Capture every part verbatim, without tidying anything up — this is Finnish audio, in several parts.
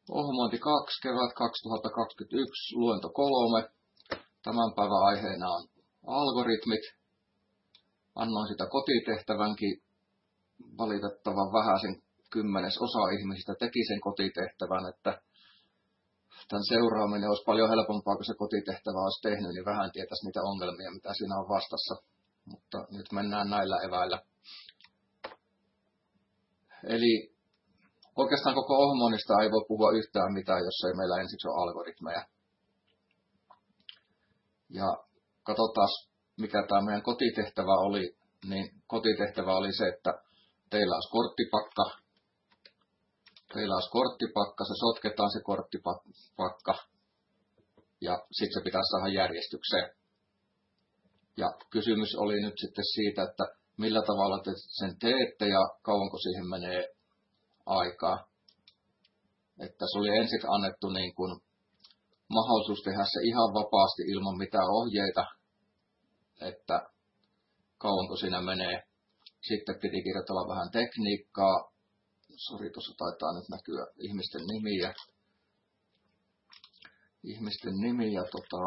Ohjelmointi kaksi, kevät kaksituhattakaksikymmentäyksi, luento kolme. Tämän päivän aiheena on algoritmit. Annoin sitä kotitehtävänkin. Valitettavan vähäisen kymmenes osa ihmisistä teki sen kotitehtävän, että tämän seuraaminen olisi paljon helpompaa, kun se kotitehtävä olisi tehnyt, niin vähän tietäisi niitä ongelmia, mitä siinä on vastassa. Mutta nyt mennään näillä eväillä. Eli oikeastaan koko ohjelmoinnista ei voi puhua yhtään mitään, jos ei meillä ensiksi ole algoritmeja. Ja katsotaan, mikä tämä meidän kotitehtävä oli. Niin kotitehtävä oli se, että teillä olisi korttipakka. Teillä olisi korttipakka, se sotketaan se korttipakka. Ja sitten se pitäisi saada järjestykseen. Ja kysymys oli nyt sitten siitä, että millä tavalla te sen teette ja kauanko siihen menee aikaa. Että se oli ensin annettu niin kuin mahdollisuus tehdä se ihan vapaasti ilman mitään ohjeita, että kauanko siinä menee. Sitten piti kirjoitella vähän tekniikkaa. Sori, tuossa taitaa nyt näkyä ihmisten nimiä. Ihmisten nimiä, tota,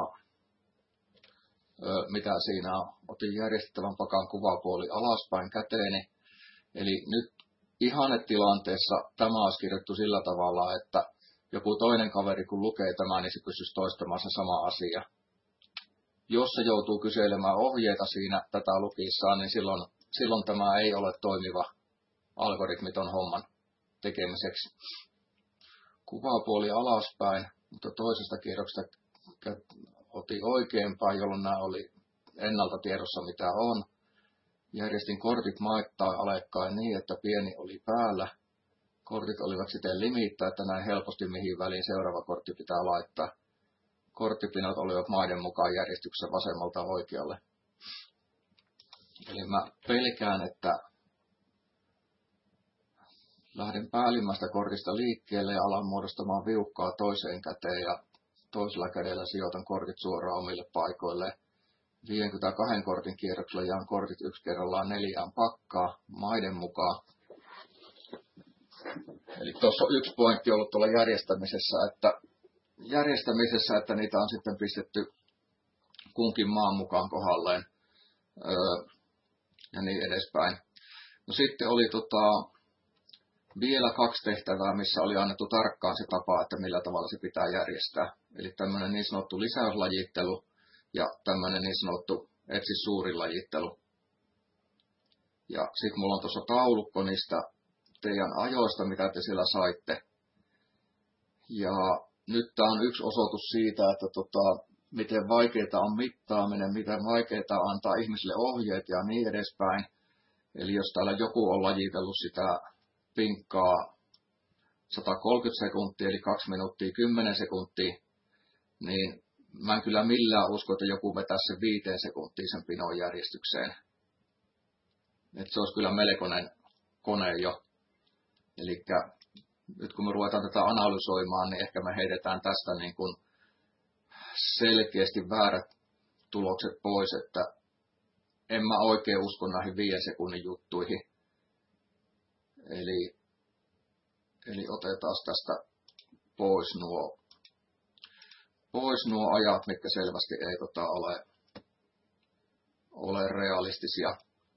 ö, mitä siinä on. Otin järjestettävän pakan kuvapuoli alaspäin käteeni. Eli nyt ihannetilanteessa tämä olisi kirjoittu sillä tavalla, että joku toinen kaveri kun lukee tämän, niin se pystyisi toistamaan se sama asia. Jos se joutuu kyselemään ohjeita siinä tätä lukissaan, niin silloin, silloin tämä ei ole toimiva algoritmiton homman tekemiseksi. Kuvapuoli alaspäin, mutta toisesta kierroksesta otin oikeinpäin, jolloin nämä oli ennalta tiedossa mitä on. Järjestin kortit maittain alekkain niin, että pieni oli päällä. Kortit olivat siten limiittä, että näin helposti mihin väliin seuraava kortti pitää laittaa. Korttipinot olivat maiden mukaan järjestyksessä vasemmalta oikealle. Eli mä pelkään, että lähden päällimmäistä kortista liikkeelle ja alan muodostamaan viukkaa toiseen käteen ja toisella kädellä sijoitan kortit suoraan omille paikoilleen. viisikymmentäkaksi kortin kierroksella jaan kortit yksi kerrallaan neljään pakkaa maiden mukaan. Eli tuossa on yksi pointti ollut tuolla järjestämisessä, että, järjestämisessä, että niitä on sitten pistetty kunkin maan mukaan kohdalleen öö, ja niin edespäin. No sitten oli tota, vielä kaksi tehtävää, missä oli annettu tarkkaan se tapa, että millä tavalla se pitää järjestää. Eli tämmöinen niin sanottu lisäyslajittelu ja tämmöinen niin sanottu etsi suurin lajittelu. Ja sitten mulla on tuossa taulukko niistä teidän ajoista, mitä te siellä saitte. Ja nyt tämä on yksi osoitus siitä, että tota, miten vaikeaa on mittaaminen, miten vaikeaa on antaa ihmisille ohjeet ja niin edespäin. Eli jos täällä joku on lajitellut sitä pinkkaa sata kolmekymmentä sekuntia, eli kaksi minuuttia kymmenen sekuntia, niin mä en kyllä millään usko, että joku vetäisi sen viiteen sekuntiin sen pinon järjestykseen. Että se olisi kyllä melkoinen kone jo. Eli nyt kun me ruvetaan tätä analysoimaan, niin ehkä me heitetään tästä niin kuin selkeästi väärät tulokset pois, että en mä oikein usko näihin viiden sekunnin juttuihin. Eli, eli otetaan tästä pois nuo, pois nuo ajat, mitkä selvästi ei tota ole, ole realistisia.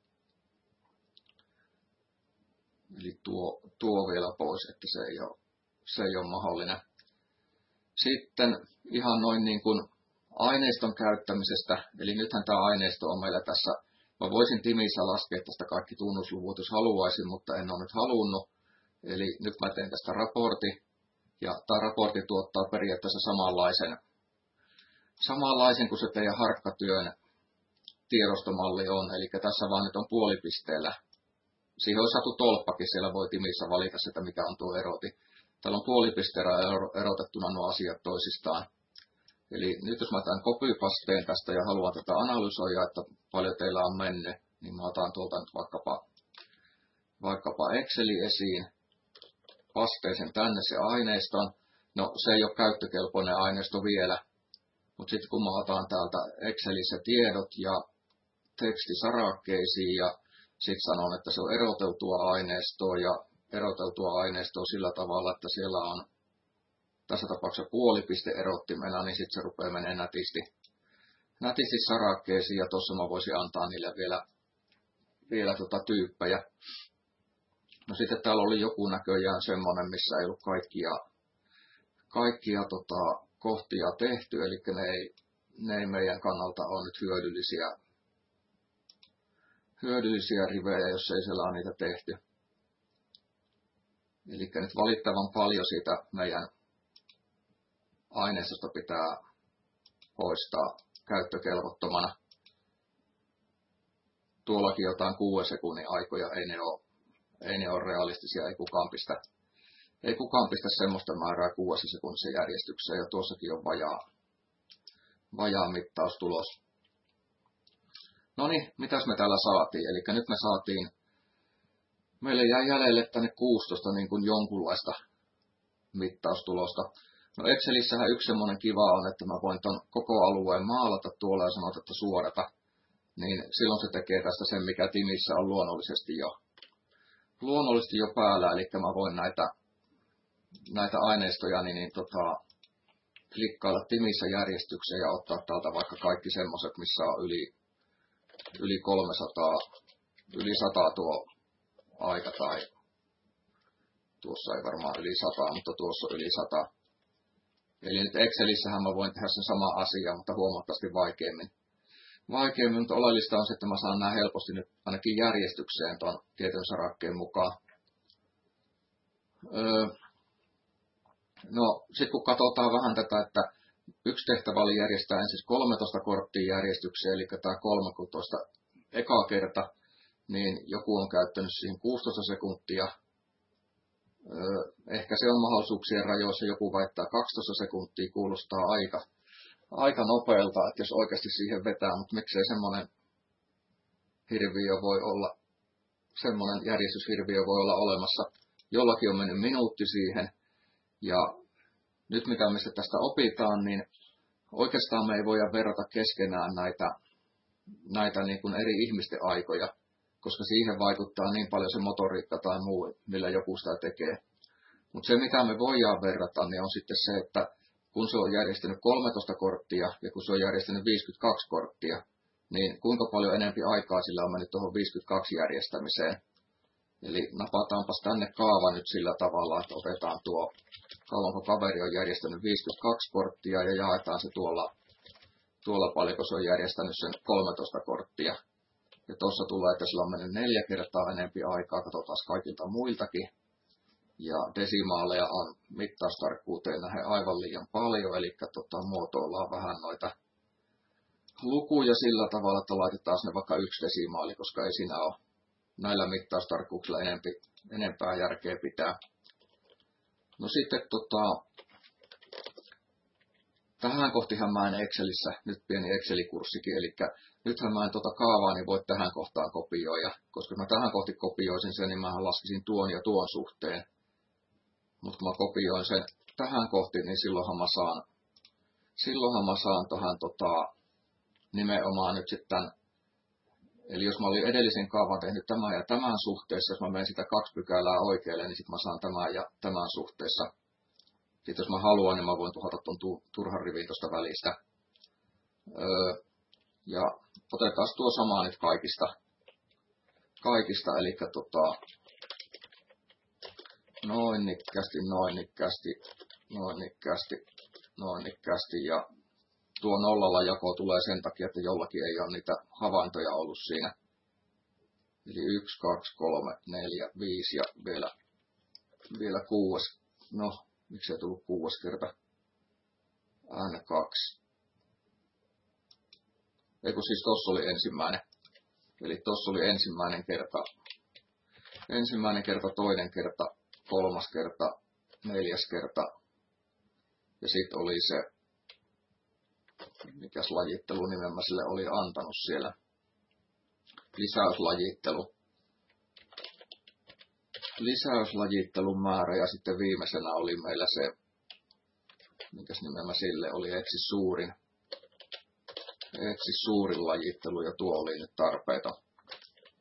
Eli tuo, tuo vielä pois, että se ei ole, se ei ole mahdollinen. Sitten ihan noin niin kuin aineiston käyttämisestä. Eli nythän tämä aineisto on meillä tässä. Mä voisin Timissä laskea tästä kaikki tunnusluvut, jos haluaisin, mutta en ole nyt halunnut. Eli nyt mä teen tästä raportin. Ja tämä raportti tuottaa periaatteessa samanlaisen, samanlaisen kuin se teidän harkkatyön tiedostomalli on. Eli tässä vaan nyt on puolipisteellä. Siihen on saatu tolppakin, siellä voi Timissä valita sitä, mikä on tuo eroti. Täällä on puolipisteellä erotettuna nuo asiat toisistaan. Eli nyt jos mä tämän copypasteen tästä ja haluan tätä analysoida, että paljon teillä on mennyt, niin mä otan tuolta nyt vaikkapa, vaikkapa Exceli esiin. Pasteen sen tänne se aineiston. No se ei ole käyttökelpoinen aineisto vielä. Mutta sitten kun mä otan täältä Excelissä tiedot ja tekstisarakkeisiin ja sitten sanon, että se on eroteltua aineistoa ja eroteltua aineistoa sillä tavalla, että siellä on tässä tapauksessa puoli piste-erottimena, niin sitten se rupeaa menemään nätisti, nätisti sarakkeisiin, ja tuossa mä voisin antaa niille vielä, vielä tota tyyppejä. No sitten täällä oli joku näköjään semmonen, missä ei ollut kaikkia, kaikkia tota, kohtia tehty, eli ne ei, ne ei meidän kannalta ole nyt hyödyllisiä, hyödyllisiä rivejä, jos ei siellä ole niitä tehty. Eli nyt valittavan paljon siitä meidän aineistosta pitää poistaa käyttökelvottomana. Tuollakin jotain kuuden sekunnin aikoja, ei ne ole, ei ne ole realistisia, ei kukaan pistä, ei kukaan pistä semmoista määrää kuudessa sekunnissa järjestykseen, ja tuossakin on vajaa, vajaa mittaustulos. No niin, mitäs me täällä saatiin? Eli nyt me saatiin, meille jäi jäljelle tänne kuusitoista niin kuin jonkunlaista mittaustulosta. No Excelissähän yksi semmoinen kiva on, että mä voin ton koko alueen maalata tuolla ja sanoa, että suorata. Niin silloin se tekee tästä sen, mikä Timissä on luonnollisesti jo, luonnollisesti jo päällä. Eli mä voin näitä, näitä aineistoja niin, niin tota, klikkailla Timissä järjestykseen ja ottaa täältä vaikka kaikki semmoset, missä on yli, yli kolmesataa, yli sata tuo aika, tai tuossa ei varmaan yli sata, mutta tuossa on yli sata. Eli nyt Excelissähän mä voin tehdä sen sama asia, mutta huomattavasti vaikeammin. Vaikeammin, mutta oleellista on se, että mä saan nämä helposti nyt ainakin järjestykseen tuon tietyn sarakkeen mukaan. Öö, no, sitten kun katsotaan vähän tätä, että yksi tehtävä oli järjestää ensin kolmetoista korttia järjestykseen, eli tämä kolmetoista eka kerta, niin joku on käyttänyt siihen kuusitoista sekuntia. Öö, ehkä se on mahdollisuuksien rajoissa, joku väittää kaksitoista sekuntia, kuulostaa aika, aika nopealta, että jos oikeasti siihen vetää, mutta miksei semmoinen hirviö voi olla, semmoinen järjestyshirviö voi olla olemassa. Jollakin on mennyt minuutti siihen, ja nyt mitä me tästä opitaan, niin oikeastaan me ei voida verrata keskenään näitä, näitä niin kuin eri ihmisten aikoja, koska siihen vaikuttaa niin paljon se motoriikka tai muu, millä joku sitä tekee. Mutta se, mitä me voidaan verrata, niin on sitten se, että kun se on järjestänyt kolmetoista korttia ja kun se on järjestänyt viisikymmentäkaksi korttia, niin kuinka paljon enempi aikaa sillä on mennyt tuohon viisikymmentäkaksi järjestämiseen. Eli napataanpas tänne kaava nyt sillä tavalla, että otetaan tuo, kauanko kaveri on järjestänyt viisikymmentäkaksi korttia ja jaetaan se tuolla, tuolla paljon, kun se on järjestänyt sen kolmetoista korttia. Ja tuossa tulee, että sillä on mennyt neljä kertaa enempi aikaa, katsotaan kaikilta muiltakin. Ja desimaaleja on mittaustarkkuuteen nähden aivan liian paljon, eli tota, muotoillaan vähän noita lukuja sillä tavalla, että laitetaan ne vaikka yksi desimaali, koska ei siinä ole näillä mittaustarkkuuksilla enempi, enempää järkeä pitää. No sitten tota, tähän kohtihan mä en Excelissä, nyt pieni Excel-kurssikin, eli nythän mä en tota kaavaa niin voi tähän kohtaan kopioida, koska mä tähän kohti kopioisin sen, niin mä laskisin tuon ja tuon suhteen. Mutta kun mä kopioin sen tähän kohti, niin silloinhan mä saan, silloinhan mä saan tohan tota, nimenomaan nyt sitten, eli jos mä olin edellisen kaavan tehnyt tämän ja tämän suhteessa, jos mä menen sitä kaksi pykälää oikealle, niin sitten mä saan tämän ja tämän suhteessa. Sitten jos mä haluan, niin mä voin tuhota tuon turhan rivin tuosta välistä. Öö, ja otetaan tuo sama nyt kaikista. Kaikista, eli tota, noin nikkästi, noin nikkästi, noin nikkästi, noin nikkästi. Ja tuo nollalla jako tulee sen takia, että jollakin ei ole niitä havaintoja ollut siinä. Eli yksi, kaksi, kolme, neljä, viisi ja vielä, vielä kuusi. No, miksi ei tullut kuusi kerta? N kaksi. Eiku siis tossa oli ensimmäinen. Eli tossa oli ensimmäinen kerta. Ensimmäinen kerta, toinen kerta, kolmas kerta, neljäs kerta. Ja sitten oli se, mikäs lajittelunimen mä sille oli antanut siellä. Lisäyslajittelu. Lisäyslajittelun määrä ja sitten viimeisenä oli meillä se, mikäs nimen mä sille oli, etsi suurin. Etsi suurin lajittelu ja tuo oli nyt tarpeita.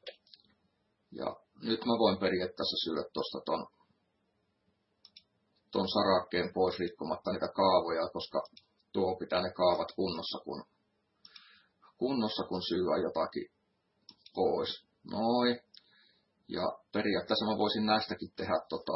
Ja nyt mä voin periaatteessa syödä tosta ton, tuon sarakkeen pois rikkomatta niitä kaavoja, koska tuo pitää ne kaavat kunnossa, kun, kunnossa, kun syyä jotakin pois. Noin. Ja periaatteessa mä voisin näistäkin tehdä, tota,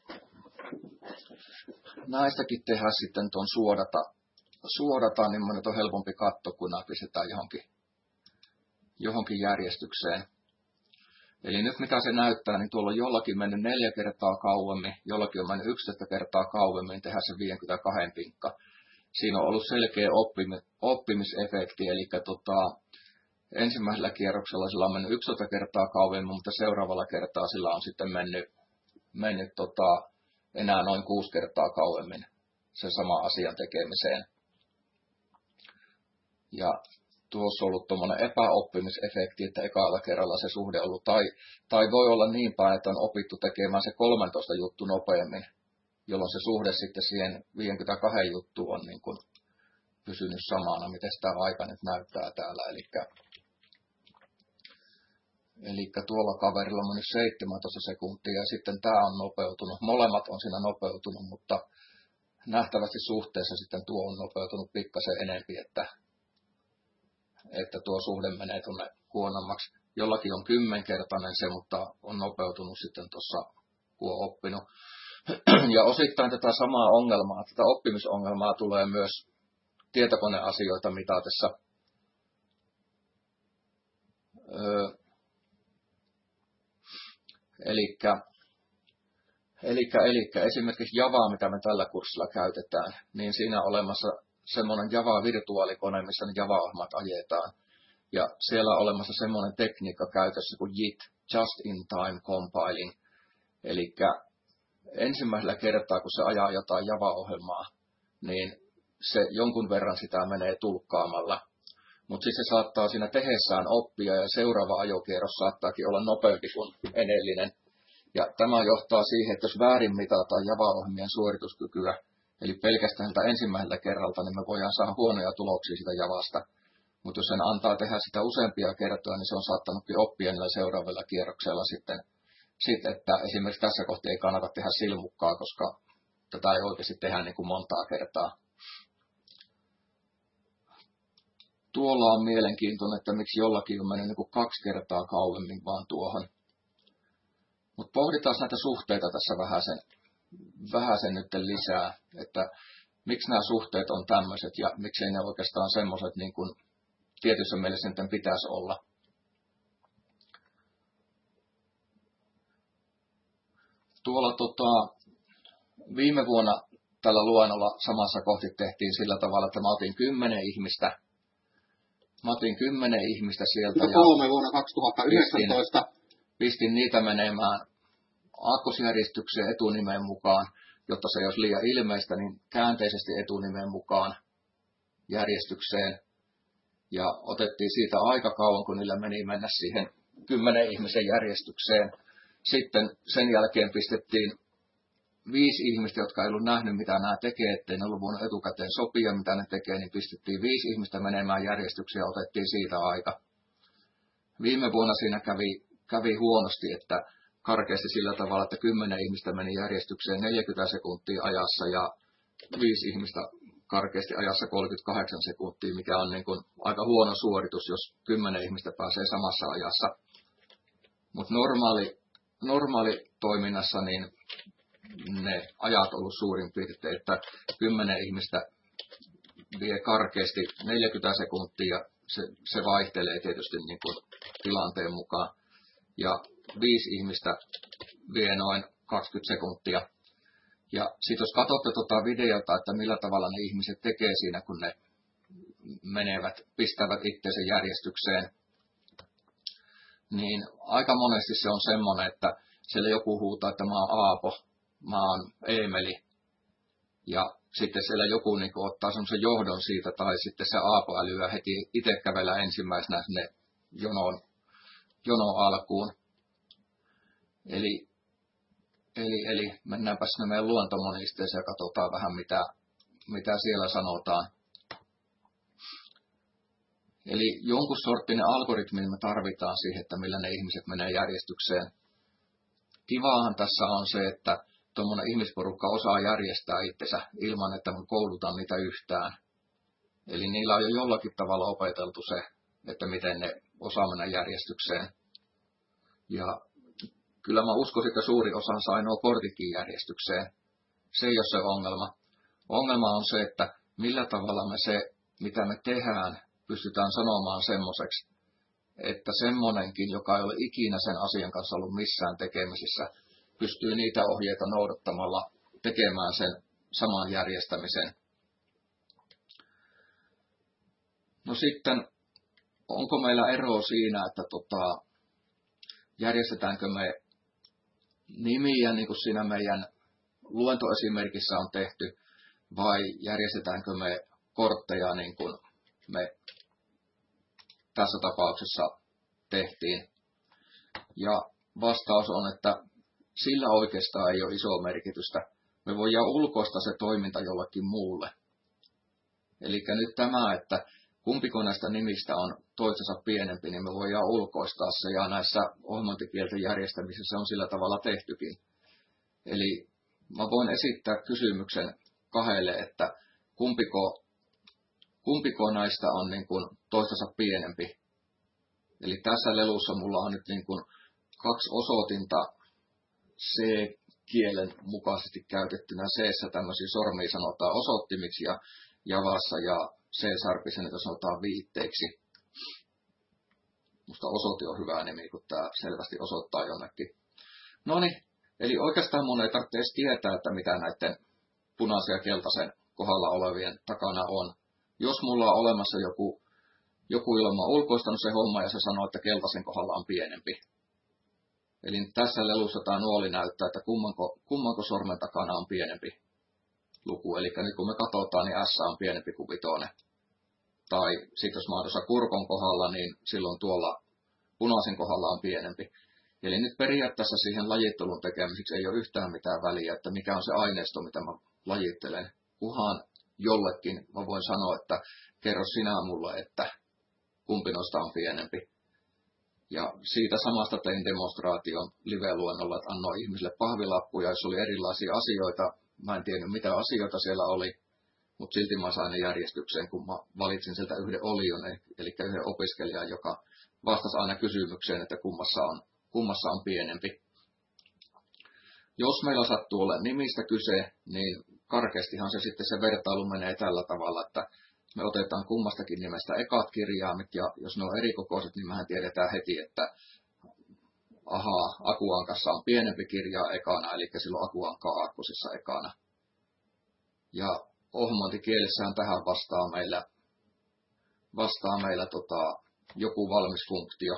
näistäkin tehdä sitten tuon suodata, suodata, niin nyt on helpompi katto, kun nämä pistetään johonkin, johonkin järjestykseen. Eli nyt mitä se näyttää, niin tuolla on jollakin mennyt neljä kertaa kauemmin, jollakin on mennyt yksitoista kertaa kauemmin tehdä se viisikymmentäkaksi pinkka. Siinä on ollut selkeä oppimi, oppimisefekti, eli tota, ensimmäisellä kierroksella sillä on mennyt yksitoista kertaa kauemmin, mutta seuraavalla kertaa sillä on sitten mennyt, mennyt tota, enää noin kuusi kertaa kauemmin sen saman asian tekemiseen. Ja tuossa on ollut tuommoinen epäoppimisefekti, että ekalla kerralla se suhde on ollut, tai, tai voi olla niin päin, että on opittu tekemään se kolmetoista juttu nopeammin, jolloin se suhde sitten siihen viisikymmentäkaksi juttuun on niin kuin pysynyt samana, miten sitä aika nyt näyttää täällä. Elikkä, elikkä tuolla kaverilla on mennyt seitsemäntoista sekuntia ja sitten tämä on nopeutunut. Molemmat on siinä nopeutunut, mutta nähtävästi suhteessa sitten tuo on nopeutunut pikkasen enempi, että että tuo suhde menee tuonne huonommaksi. Jollakin on kymmenkertainen se, mutta on nopeutunut sitten tuossa, kun on oppinut. Ja osittain tätä samaa ongelmaa, tätä oppimisongelmaa tulee myös tietokoneasioita mitatessa. Öö, elikkä, elikkä, elikkä esimerkiksi Javaa, mitä me tällä kurssilla käytetään, niin siinä on olemassa semmoinen Java-virtuaalikone, missä ne Java-ohjelmat ajetaan. Ja siellä on olemassa semmoinen tekniikka käytössä kuin J I T, Just in Time Compiling. Eli ensimmäisellä kertaa, kun se ajaa jotain Java-ohjelmaa, niin se jonkun verran sitä menee tulkkaamalla. Mutta sitten se saattaa siinä tehessään oppia ja seuraava ajokierros saattaakin olla nopeampi kuin edellinen. Ja tämä johtaa siihen, että jos väärin mitataan Java-ohjelmien suorituskykyä, eli pelkästään ensimmäisellä kerralta, niin me voidaan saada huonoja tuloksia sitä Javasta. Mutta jos sen antaa tehdä sitä useampia kertoja, niin se on saattanutkin oppia niillä seuraavalla kierroksella sitten, sit, että esimerkiksi tässä kohtaa ei kannata tehdä silmukkaa, koska tätä ei oikeasti tehdä niin kuin montaa kertaa. Tuolla on mielenkiintoinen, että miksi jollakin on mennyt niin kuin kaksi kertaa kauemmin vaan tuohon. Mutta pohditaan näitä suhteita tässä vähän sen. vähän sen nyt lisää, että miksi nämä suhteet on tämmöiset ja miksei ne oikeastaan semmoiset niin kuin tietyssä mielessä niiden pitäisi olla. Tuolla tota, viime vuonna tällä luennolla samassa kohti tehtiin sillä tavalla, että mä otin kymmenen ihmistä. Mä otin kymmenen ihmistä sieltä ja kolme vuonna kaksituhattayhdeksäntoista. Pistin, pistin niitä menemään aakkosjärjestykseen etunimeen mukaan, jotta se ei olisi liian ilmeistä, niin käänteisesti etunimeen mukaan järjestykseen. Ja otettiin siitä aika kauan, kun niillä meni mennä siihen kymmenen ihmisen järjestykseen. Sitten sen jälkeen pistettiin viisi ihmistä, jotka ei ollut nähnyt, mitä nämä tekee, ettei ne ollut voinut etukäteen sopia, mitä ne tekee, niin pistettiin viisi ihmistä menemään järjestykseen ja otettiin siitä aika. Viime vuonna siinä kävi, kävi huonosti, että karkeasti sillä tavalla, että kymmenen ihmistä meni järjestykseen neljäkymmentä sekuntia ajassa ja viisi ihmistä karkeasti ajassa kolmekymmentäkahdeksan sekuntia, mikä on niin kuin aika huono suoritus, jos kymmenen ihmistä pääsee samassa ajassa. Mutta normaali, normaali toiminnassa niin ne ajat on ollut suurin piirtein, että kymmenen ihmistä vie karkeasti neljäkymmentä sekuntia, se, se vaihtelee tietysti niin kuin tilanteen mukaan. Ja viisi ihmistä vie noin kaksikymmentä sekuntia. Ja sitten jos katsotte tuota videota, että millä tavalla ne ihmiset tekee siinä, kun ne menevät, pistävät itseensä järjestykseen, niin aika monesti se on semmoinen, että siellä joku huutaa, että mä oon Aapo, mä oon Eemeli, ja sitten siellä joku niin kuin ottaa semmoisen johdon siitä, tai sitten se Aapo älyää heti itse kävellä ensimmäisenä sinne jonoon, jonon alkuun. Eli, eli, eli mennäänpä sinne meidän luontomonisteeseen ja katsotaan vähän, mitä, mitä siellä sanotaan. Eli jonkun sorttinen algoritmi me tarvitaan siihen, että millä ne ihmiset menee järjestykseen. Kivaahan tässä on se, että tuommoinen ihmisporukka osaa järjestää itsensä ilman, että mä koulutan niitä yhtään. Eli niillä on jo jollakin tavalla opeteltu se, että miten ne osaa mennä järjestykseen. Ja kyllä mä uskoisin, että suuri osa sai nuo kortikin järjestykseen. Se ei ole se ongelma. Ongelma on se, että millä tavalla me se, mitä me tehdään, pystytään sanomaan semmoiseksi, että semmonenkin, joka ei ole ikinä sen asian kanssa ollut missään tekemisissä, pystyy niitä ohjeita noudattamalla tekemään sen saman järjestämisen. No sitten, onko meillä eroa siinä, että tota, järjestetäänkö me nimiä, niin kuin siinä meidän luentoesimerkissä on tehty, vai järjestetäänkö me kortteja, niin kuin me tässä tapauksessa tehtiin. Ja vastaus on, että sillä oikeastaan ei ole isoa merkitystä. Me voidaan ulkoista se toiminta jollekin muulle. Eli nyt tämä, että kumpiko näistä nimistä on toisensa pienempi, niin me voidaan ulkoistaa se, ja näissä ohjelmointikielten järjestämisissä on sillä tavalla tehtykin. Eli mä voin esittää kysymyksen kahdelle, että kumpiko, kumpiko näistä on niin kuin toisensa pienempi. Eli tässä lelussa mulla on nyt niin kuin kaksi osoitinta C-kielen mukaisesti käytettynä. C-ssä tämmöisiä sormia sanotaan osoittimiksi ja Javassa ja C-sarpissa niitä sanotaan viitteiksi. Musta osoite on hyvä nimi, kun tämä selvästi osoittaa jonnekin. No niin, eli oikeastaan mun ei tarvitse edes tietää, että mitä näiden punaisen ja keltaisen kohdalla olevien takana on. Jos mulla on olemassa joku, joku ilma ulkoistanut se homma ja se sanoo, että keltaisen kohdalla on pienempi. Eli tässä lelussa tämä nuoli näyttää, että kummanko, kummanko sormen takana on pienempi luku. Eli nyt kun me katsotaan, niin S on pienempi kuin vitonen. Tai sitten jos mä oon tuossa kurkon kohdalla, niin silloin tuolla punaisen kohdalla on pienempi. Eli nyt periaatteessa siihen lajittelun tekemiseksi ei ole yhtään mitään väliä, että mikä on se aineisto, mitä mä lajittelen. Kuhan jollekin mä voin sanoa, että kerro sinä mulle, että kumpi noista on pienempi. Ja siitä samasta tein demonstraation live-luennolla, että annoin ihmisille pahvilappuja, jos oli erilaisia asioita. Mä en tiennyt, mitä asioita siellä oli, mutta silti mä sain ne järjestykseen, kun mä valitsin sieltä yhden olion, eli yhden opiskelijan, joka vastasi aina kysymykseen, että kummassa on, kummassa on pienempi. Jos meillä sattuu olemaan nimistä kyse, niin karkeastihan se sitten se vertailu menee tällä tavalla, että me otetaan kummastakin nimestä ekat kirjaimet, ja jos ne on erikokoiset, niin mehän tiedetään heti, että ahaa, Akuankassa on pienempi kirjaa ekana, eli silloin Akuankka aakkosissa ekana. Ja ohjelmointikielessähän tähän vastaa meillä, vastaa meillä tota, joku valmis funktio,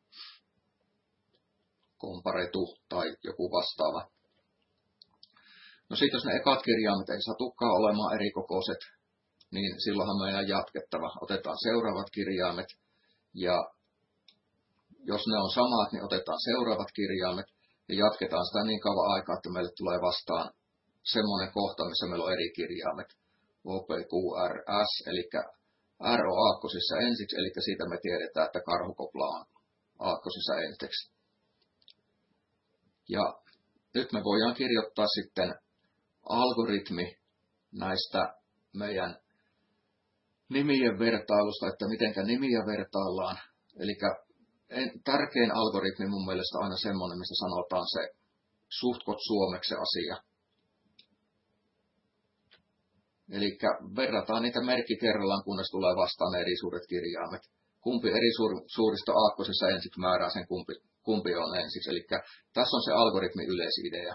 komparetu tai joku vastaava. No sitten jos ne ekat kirjaimet ei satukaan olemaan erikokoiset, niin silloinhan meidän on jatkettava. Otetaan seuraavat kirjaimet, ja jos ne on samat, niin otetaan seuraavat kirjaimet, ja jatketaan sitä niin kauan aikaa, että meille tulee vastaan semmoinen kohta, missä meillä on eri kirjaimet. O, P, Q, R, S, eli R on aakkosissa ensiksi, eli siitä me tiedetään, että karhukopla on aakkosissa ensiksi. Ja nyt me voidaan kirjoittaa sitten algoritmi näistä meidän nimien vertailusta, että mitenkä nimiä vertaillaan. Eli tärkein algoritmi mun mielestä on aina semmoinen, missä sanotaan se suhtkot suomeksi se asia. Eli verrataan niitä merkki kerrallaan, kunnes tulee vastaan eri suuret kirjaimet. Kumpi eri suur, suurista aakkosissa ensiksi määrää sen, kumpi, kumpi on ensiksi. Eli tässä on se algoritmin yleisidea.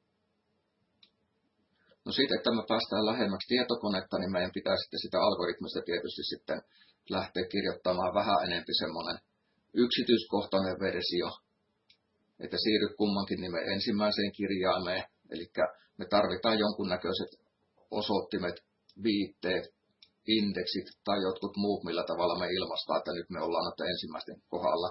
No sitten, että me päästään lähemmäksi tietokonetta, niin meidän pitää sitten sitä algoritmista tietysti sitten lähteä kirjoittamaan vähän enempi semmoinen yksityiskohtainen versio, että siirry kummankin nimen ensimmäiseen kirjaimeen. Eli me tarvitaan jonkunnäköiset osoittimet, viitteet, indeksit tai jotkut muut, millä tavalla me ilmaistaan, että nyt me ollaan noiden ensimmäisten kohdalla.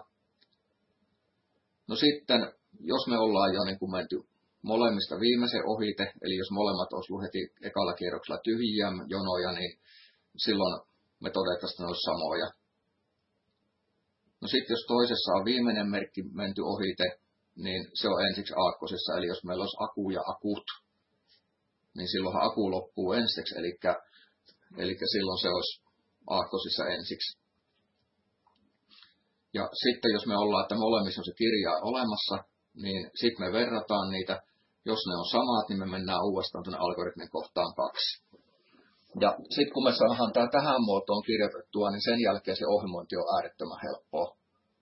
No sitten, jos me ollaan jo niin kuin menty molemmista viimeisen ohite, eli jos molemmat olisi ollut heti ekalla kierroksella tyhjiä jonoja, niin silloin me todettaisiin, että ne olisi samoja. No sitten jos toisessa on viimeinen merkki menty ohite, niin se on ensiksi aakkosissa. Eli jos meillä olisi aku ja akut, niin silloinhan aku loppuu ensiksi, eli, eli silloin se olisi aakkosissa ensiksi. Ja sitten jos me ollaan, että molemmissa on se kirja olemassa, niin sitten me verrataan niitä. Jos ne on samat, niin me mennään uudestaan tuonne algoritmin kohtaan kaksi. Ja sitten kun me saadaan tämä tähän muotoon kirjoitettua, niin sen jälkeen se ohjelmointi on äärettömän helppoa.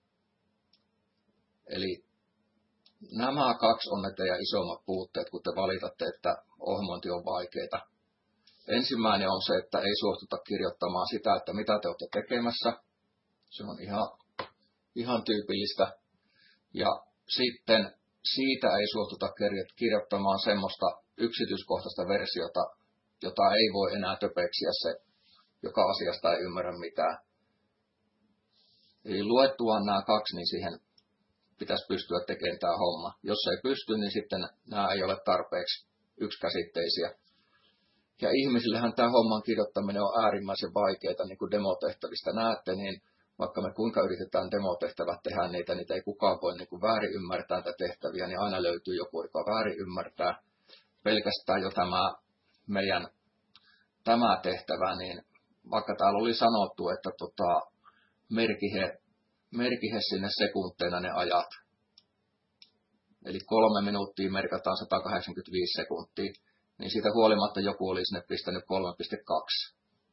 Eli nämä kaksi on ne teidän isommat puutteet, kun te valitatte, että ohjelmointi on vaikeaa. Ensimmäinen on se, että ei suostuta kirjoittamaan sitä, että mitä te olette tekemässä. Se on ihan, ihan tyypillistä. Ja sitten siitä ei suostuta kirjoittamaan semmoista yksityiskohtaista versiota, jota ei voi enää töpeksiä se, joka asiasta ei ymmärrä mitään. Eli luettuaan nämä kaksi, niin siihen pitäisi pystyä tekemään tämä homma. Jos ei pysty, niin sitten nämä ei ole tarpeeksi yksikäsitteisiä. Ja ihmisillehän tämä homman kirjoittaminen on äärimmäisen vaikeaa, niin kuin demotehtävistä näette, niin vaikka me kuinka yritetään demotehtävät tehdä niitä, niitä ei kukaan voi niin kuin väärin ymmärtää näitä tehtäviä, niin aina löytyy joku, joka väärin ymmärtää. Pelkästään jo tämä meidän tämä tehtävä, niin vaikka täällä oli sanottu, että tota, merkihe, merkihe sinne sekunteina ne ajat. Eli kolme minuuttia merkataan sata kahdeksankymmentäviisi sekuntia, niin siitä huolimatta joku oli sinne pistänyt kolme pilkku kaksi.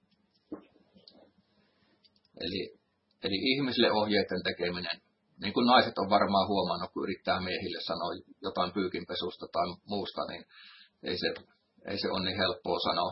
Eli Eli ihmisille ohjeiden tekeminen, niin kuin naiset on varmaan huomannut, kun yrittää miehille sanoa jotain pyykinpesusta tai muusta, niin ei se, ei se ole niin helppoa sanoa.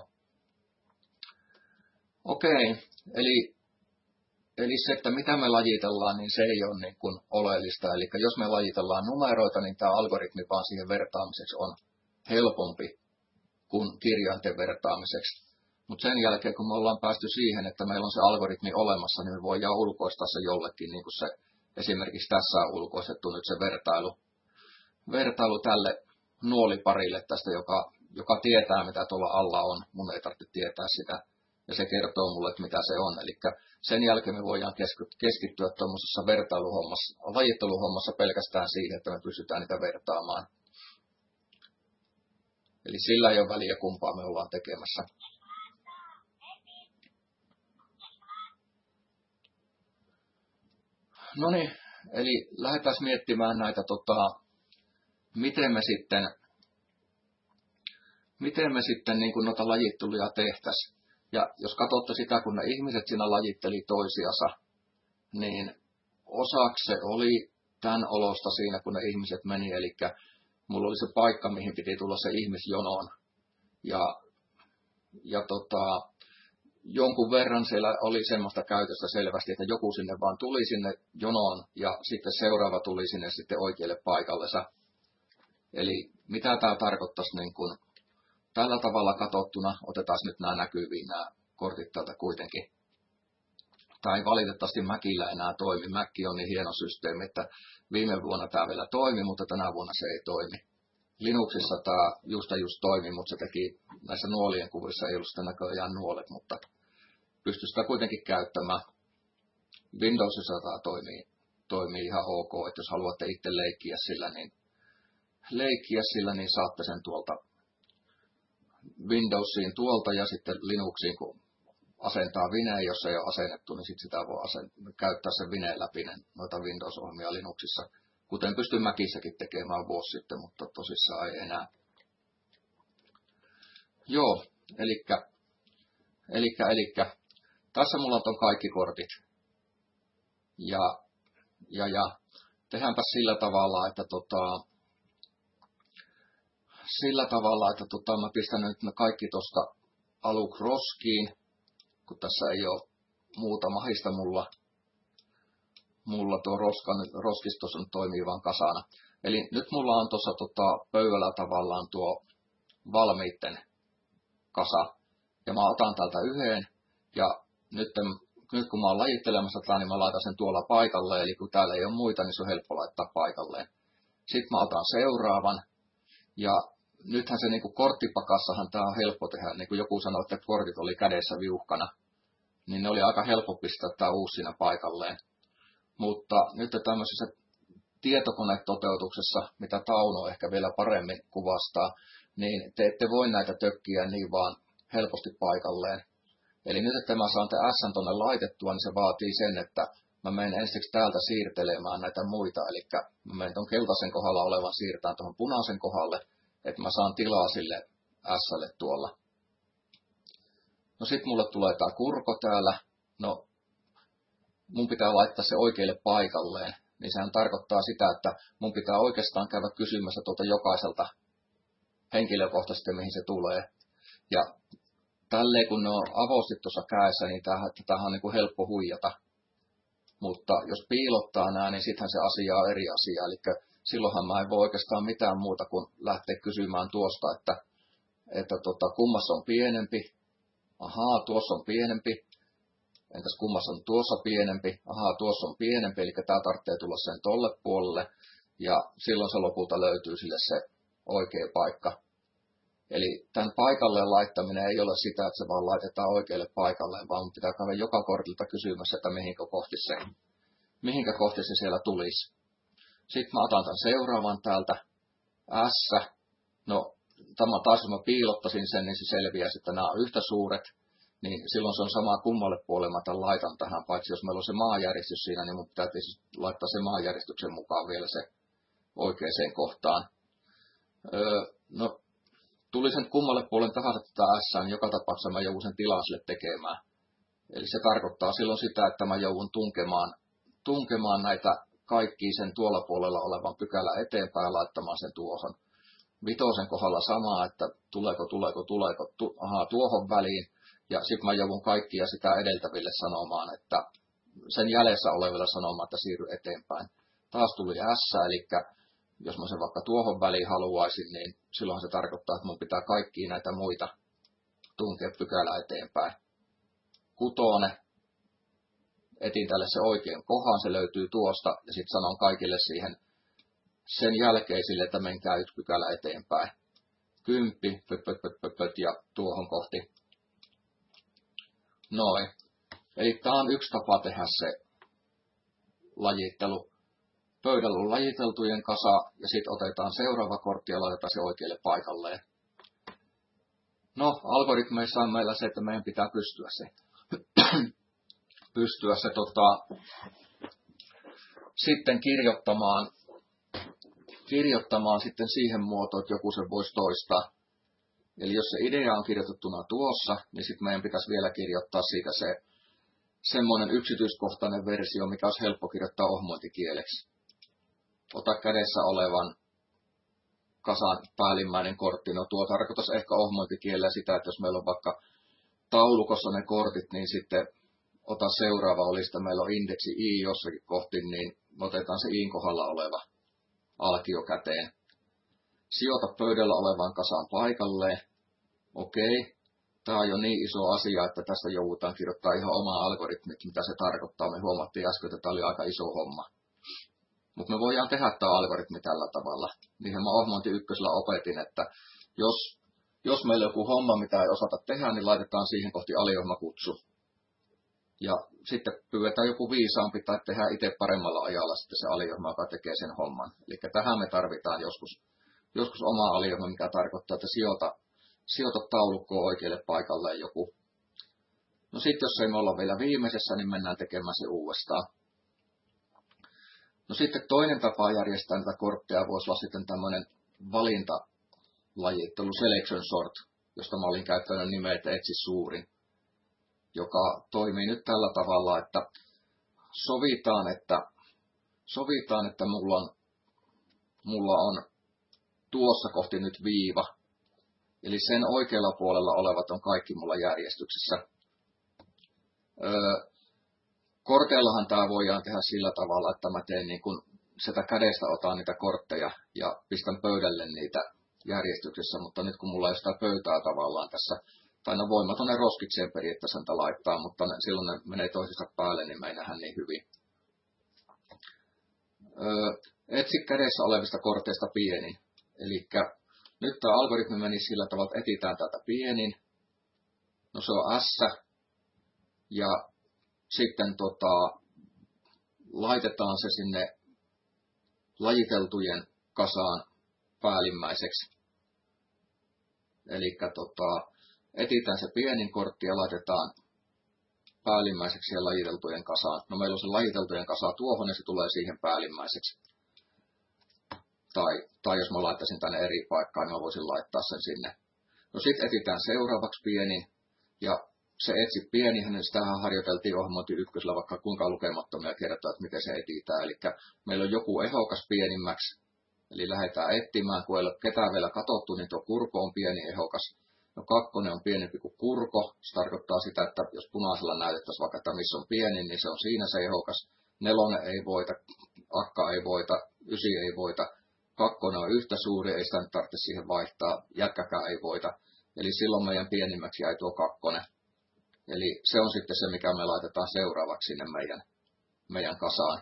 Okei, eli, eli se, että mitä me lajitellaan, niin se ei ole niin kuin oleellista. Eli jos me lajitellaan numeroita, niin tämä algoritmi vaan siihen vertaamiseksi on helpompi kuin kirjainten vertaamiseksi. Mutta sen jälkeen, kun me ollaan päästy siihen, että meillä on se algoritmi olemassa, niin me voidaan ulkoistaa se jollekin, niin kuin se esimerkiksi tässä on ulkoistettu nyt se vertailu, vertailu tälle nuoliparille tästä, joka, joka tietää, mitä tuolla alla on. Mun ei tarvitse tietää sitä, ja se kertoo mulle, että mitä se on. Eli sen jälkeen me voidaan keskittyä tuommoisessa vertailuhommassa, lajitteluhommassa pelkästään siihen, että me pystytään niitä vertaamaan. Eli sillä ei ole väliä, kumpaa me ollaan tekemässä. No niin, eli lähdetään miettimään näitä, tota, miten me sitten, miten me sitten niin kuin noita lajitteluja tehtäisiin. Ja jos katsotte sitä, kun ne ihmiset siinä lajitteli toisiansa, niin osaksi se oli tämän olosta siinä, kun ne ihmiset meni. Eli mulla oli se paikka, mihin piti tulla se ihmisjonoon. Ja, ja tota... jonkun verran siellä oli semmoista käytöstä selvästi, että joku sinne vaan tuli sinne jonoon ja sitten seuraava tuli sinne sitten oikealle paikallensa. Eli mitä tämä tarkoittaisi niin kuin tällä tavalla katsottuna, otetaan nyt nämä näkyviin nämä kortit täältä kuitenkin. Tämä ei valitettavasti Macillä enää toimi. Mac on niin hieno systeemi, että viime vuonna tämä vielä toimi, mutta tänä vuonna se ei toimi. Linuxissa tämä just ja just toimi, mutta se teki näissä nuolien kuvissa, ei ollut sitä näköjään nuolet, mutta pystyi sitä kuitenkin käyttämään. Windowsissa tämä toimii, toimii ihan ok, että jos haluatte itse leikkiä sillä, niin, leikkiä sillä, niin saatte sen tuolta Windowsiin tuolta ja sitten Linuxiin, kun asentaa Vineen, jos ei ole asennettu, niin sitten sitä voi asent- käyttää sen Vineen läpi noita Windows-ohjelmia Linuxissa. Kuten pystyn Macissäkin tekemään vuosi sitten, mutta tosissaan ei enää. Joo, elikkä, elikkä, elikkä. Tässä mulla on kaikki kortit. Ja, ja, ja tehdäänpä sillä tavalla, että tota, sillä tavalla, että tota, mä pistän nyt ne kaikki tosta aluksi roskiin, kun tässä ei ole muuta mahista mulla. Mulla tuo roskan, roskistos on toimii vaan kasana. Eli nyt mulla on tuossa tota, pöydällä tavallaan tuo valmiitten kasa. Ja mä otan täältä yhden. Ja nyt, nyt kun mä oon lajittelemassa tätä, niin mä laitan sen tuolla paikalle. Eli kun täällä ei ole muita, niin se on helppo laittaa paikalleen. Sitten mä otan seuraavan. Ja nythän se niin kuin korttipakassahan tää on helppo tehdä. Niin kuin joku sanoi, että kortit oli kädessä viuhkana. Niin ne oli aika helppo pistää tää uusi siinä paikalleen. Mutta nyt tämmöisessä tietokonetoteutuksessa, mitä Tauno ehkä vielä paremmin kuvastaa, niin te ette voi näitä tökkiä niin vaan helposti paikalleen. Eli nyt, että mä saan te S tonne laitettua, niin se vaatii sen, että mä menen ensiksi täältä siirtelemään näitä muita. Eli mä menen ton keltaisen kohdalla olevan siirtään tuohon punaisen kohdalle, että mä saan tilaa sille S:lle tuolla. No sit mulle tulee tää kurko täällä. No, mun pitää laittaa se oikealle paikalleen. Niin sehän tarkoittaa sitä, että mun pitää oikeastaan käydä kysymässä tuolta jokaiselta henkilökohtaisesti, mihin se tulee. Ja tälleen kun ne on avosti tuossa kädessä, niin tämähän, tämähän on niin kuin helppo huijata. Mutta jos piilottaa nämä, niin sittenhän se asia on eri asia. Eli silloinhan mä en voi oikeastaan mitään muuta kuin lähteä kysymään tuosta, että, että tota, kummassa on pienempi. Ahaa, tuossa on pienempi. Entäs kummassa on tuossa pienempi? Ahaa, tuossa on pienempi, eli tämä tarvitsee tulla sen tolle puolelle. Ja silloin se lopulta löytyy sille se oikea paikka. Eli tämän paikalleen laittaminen ei ole sitä, että se vaan laitetaan oikealle paikalleen, vaan pitää käydä joka kortilta kysymässä, että mihinkä kohti se, mihinkä kohti se siellä tulisi. Sitten mä otan tämän seuraavan täältä, S. No, tämä taas jos mä piilottasin sen, niin se selviää, että nämä on yhtä suuret. Niin silloin se on sama kummalle puolelle mä tämän laitan tähän, paitsi jos meillä on se maanjäristys siinä, niin mun pitää laittaa se maanjäristyksen mukaan vielä se oikeaan kohtaan. Öö, no, tuli sen kummalle puolelle tahansa tätä S, niin joka tapauksessa mä joudun sen tilan sille tekemään. Eli se tarkoittaa silloin sitä, että mä joudun tunkemaan, tunkemaan näitä kaikkia sen tuolla puolella olevan pykälä eteenpäin ja laittamaan sen tuohon. Vitosen kohdalla samaa, että tuleeko, tuleeko, tuleeko, tu, aha, tuohon väliin. Ja sitten mä joudun kaikkia sitä edeltäville sanomaan, että sen jäljessä oleville sanomaan, että siirry eteenpäin. Taas tuli S, eli jos mä sen vaikka tuohon väliin haluaisin, niin silloin se tarkoittaa, että mun pitää kaikkia näitä muita tunkea pykälä eteenpäin. Kutone, etin tälle se oikean kohan, se löytyy tuosta, ja sitten sanon kaikille siihen sen jälkeisille, että menkää yksi pykälä eteenpäin. Kymppi, pöt, pöt, pöt, pöt, pöt, ja tuohon kohti. Noin. Eli tämä on yksi tapa tehdä se lajittelu. Pöydällä on lajiteltujen kasa ja sitten otetaan seuraava kortti ja laitetaan se oikealle paikalleen. No, algoritmeissa on meillä se, että meidän pitää pystyä se, pystyä se tota, sitten kirjoittamaan, kirjoittamaan sitten siihen muotoon, että joku sen voisi toistaa. Eli jos se idea on kirjoitettuna tuossa, niin sitten meidän pitäisi vielä kirjoittaa siitä se semmoinen yksityiskohtainen versio, mikä olisi helppo kirjoittaa ohmointikieleksi. Ota kädessä olevan kasan päällimmäinen kortti. No tuo tarkoittaisi ehkä ohmointikielellä sitä, että jos meillä on vaikka taulukossa ne kortit, niin sitten ota seuraava oli, että meillä on indeksi I jossakin kohti, niin otetaan se Iin kohdalla oleva alkio käteen. Sijoita pöydällä olevan kasan paikalleen. Okei. Tämä on jo niin iso asia, että tässä joudutaan kirjoittaa ihan omaa algoritmit, mitä se tarkoittaa. Me huomattiin äsken, että tämä oli aika iso homma. Mutta me voidaan tehdä tämä algoritmi tällä tavalla. Niinhän mä ohmointi ykkösellä opetin, että jos, jos meillä on joku homma, mitä ei osata tehdä, niin laitetaan siihen kohti aliohmakutsu. Ja sitten pyydetään joku viisaampi tai tehdään itse paremmalla ajalla sitten se aliohma, joka tekee sen homman. Eli tähän me tarvitaan joskus, joskus oma aliohma, mikä tarkoittaa, että sijoita, sijoita taulukkoon oikealle paikalleen joku. No sitten jos ei me olla vielä viimeisessä, niin mennään tekemään se uudestaan. No sitten toinen tapa järjestää näitä kortteja voisi olla sitten tämmöinen valintalajittelu, selection sort, josta mä olin käyttänyt nimeä, että etsi suurin, joka toimii nyt tällä tavalla, että sovitaan, että, sovitaan, että mulla, on, mulla on tuossa kohti nyt viiva, eli sen oikealla puolella olevat on kaikki mulla järjestyksessä. Öö, Korteillahan tämä voidaan tehdä sillä tavalla, että mä teen niin kun sitä kädestä otan niitä kortteja ja pistän pöydälle niitä järjestyksessä, mutta nyt kun mulla ei sitä pöytää tavallaan tässä, tai no voin mä tuonne roskikseen periaatteessa niitä laittaa, mutta ne, silloin ne menee toisista päälle, niin me ei nähdä niin hyvin. Öö, etsi kädessä olevista korteista pienin. Eli nyt tämä algoritmi meni sillä tavalla, että etitään täältä pienin. No se on S. Ja sitten tota, laitetaan se sinne lajiteltujen kasaan päällimmäiseksi. Eli tota, etitään se pienin kortti ja laitetaan päällimmäiseksi siihen lajiteltujen kasaan. No meillä on se lajiteltujen kasa tuohon ja se tulee siihen päällimmäiseksi. Tai, tai jos mä laittaisin tänne eri paikkaan, niin mä voisin laittaa sen sinne. No sitten etitään seuraavaksi pienin. Ja se etsi pienihän, niin sitähän harjoiteltiin ohjelmointi ykkösellä vaikka kuinka lukemattomia kertoa, että miten se etitään. Eli meillä on joku ehokas pienimmäksi. Eli lähdetään etsimään, kun ei ole ketään vielä katsottu, niin tuo kurko on pieni ehokas. No kakkonen on pienempi kuin kurko. Se tarkoittaa sitä, että jos punaisella näytettäisiin vaikka, että missä on pieni, niin se on siinä se ehokas. Nelonen ei voita, akka ei voita, ysi ei voita. Kakkonen on yhtä suuri, ei sitä nyt tarvitse siihen vaihtaa. Jätkäkään ei voita. Eli silloin meidän pienimmäksi jäi tuo kakkonen. Eli se on sitten se, mikä me laitetaan seuraavaksi sinne meidän, meidän kasaan.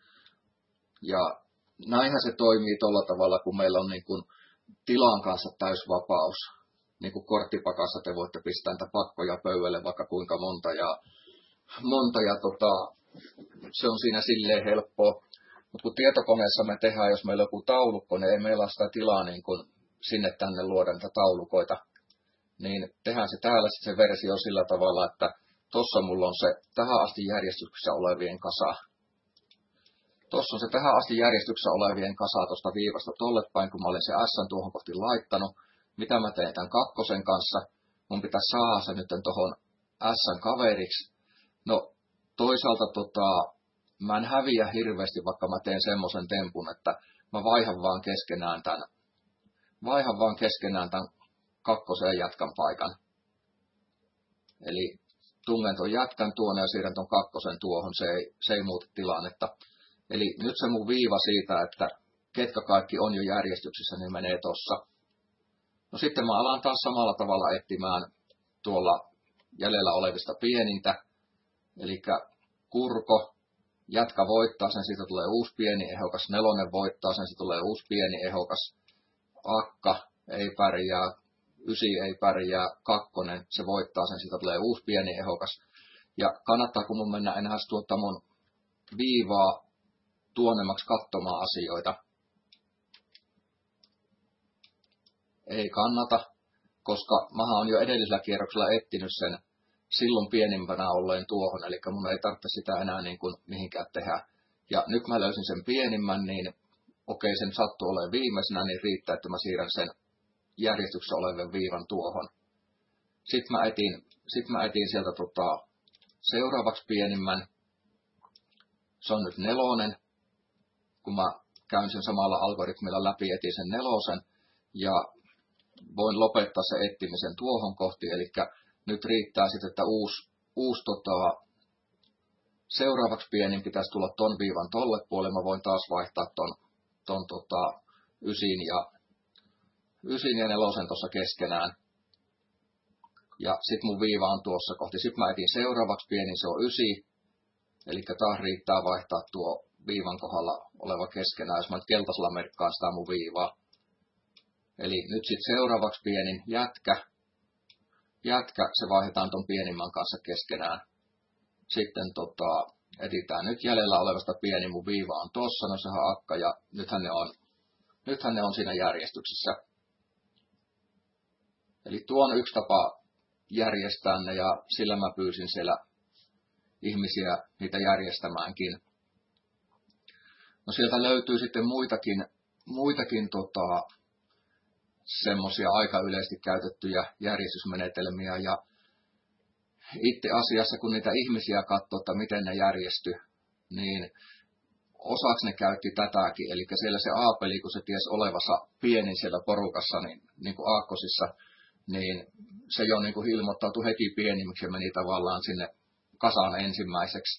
Ja näinhän se toimii tuolla tavalla, kun meillä on niin kuin tilan kanssa täysvapaus. Niin kuin korttipakassa te voitte pistää niitä pakkoja pöydälle vaikka kuinka monta. Ja, monta ja tota, se on siinä silleen helppoa. Mutta kun tietokoneessa me tehdään, jos meillä on joku taulukko, niin ei meillä ole sitä tilaa niin kuin sinne tänne luoda niitä taulukoita. Niin tehdään se täällä sitten se versio sillä tavalla, että tossa mulla on se tähän asti järjestyksessä olevien kasa. Tuossa on se tähän asti järjestyksessä olevien kasa tuosta viivasta tolle päin, kun mä olin se S tuohon kohti laittanut. Mitä mä teen tämän kakkosen kanssa? Mun pitäisi saada se nyt tuohon S kaveriksi. No toisaalta tota, mä en häviä hirveästi, vaikka mä teen semmoisen tempun, että mä vaihan vaan keskenään tämän, vaihan vaan keskenään tämän kakkosen ja jätkän paikan. Eli tungen ton jätkän tuonne ja siirrän ton kakkosen tuohon, se ei, se ei muuta tilannetta. Eli nyt se mun viiva siitä, että ketkä kaikki on jo järjestyksessä, niin menee tossa. No sitten mä alan taas samalla tavalla etsimään tuolla jäljellä olevista pienintä. Eli kurko, jätkä voittaa sen, siitä tulee uusi pieni ehokas. Nelonen voittaa sen, siitä tulee uusi pieni ehokas. Akka ei pärjää, ysi ei pärjää, kakkonen, se voittaa sen, siitä tulee uusi pieni ehokas. Ja kannattaako mun mennä enää tuota mun viivaa tuonnemmaksi katsomaan asioita? Ei kannata, koska mä oon jo edellisellä kierroksella etsinyt sen silloin pienimpänä olleen tuohon, eli mun ei tarvitse sitä enää niin kuin mihinkään tehdä. Ja nyt mä löysin sen pienimmän, niin okei, sen sattuu olemaan viimeisenä, niin riittää, että mä siirrän sen järjestyksessä olevan viivan tuohon. Sitten mä etin, sit mä etin sieltä tota, seuraavaksi pienimmän. Se on nyt nelonen. Kun mä käyn sen samalla algoritmilla läpi, etin sen nelosen. Ja voin lopettaa se etsimisen tuohon kohti. Eli nyt riittää sitten, että uusi, uusi tota, seuraavaksi pienin pitäisi tulla ton viivan tolle puolelle. Mä voin taas vaihtaa ton, ton tota, ysin ja ysin ja nelosen tuossa keskenään. Ja sit mun viiva on tuossa kohti. Sitten mä etin seuraavaksi pienin, se on ysi. Eli taas riittää vaihtaa tuo viivan kohdalla oleva keskenään, jos mä nyt keltaisella merkkaan sitä mun viivaa. Eli nyt sitten seuraavaksi pienin jätkä. Jätkä, se vaihdetaan ton pienimmän kanssa keskenään. Sitten tota, etitään nyt jäljellä olevasta pieni, mun viiva on tossa, no sehän akka, ja nythän ne on, nythän ne on siinä järjestyksessä. Eli tuo on yksi tapa järjestää ne, ja sillä mä pyysin siellä ihmisiä niitä järjestämäänkin. No sieltä löytyy sitten muitakin, muitakin tota, semmoisia aika yleisesti käytettyjä järjestysmenetelmiä, ja itse asiassa kun niitä ihmisiä katsoo, että miten ne järjesty, niin osaksi ne käytti tätäkin, eli siellä se aapeli, kun se ties olevansa pieni siellä porukassa, niin, niin kuin aakkosissa, niin se jo niin kuin ilmoittautui heti pienimmiksi ja meni tavallaan sinne kasaan ensimmäiseksi.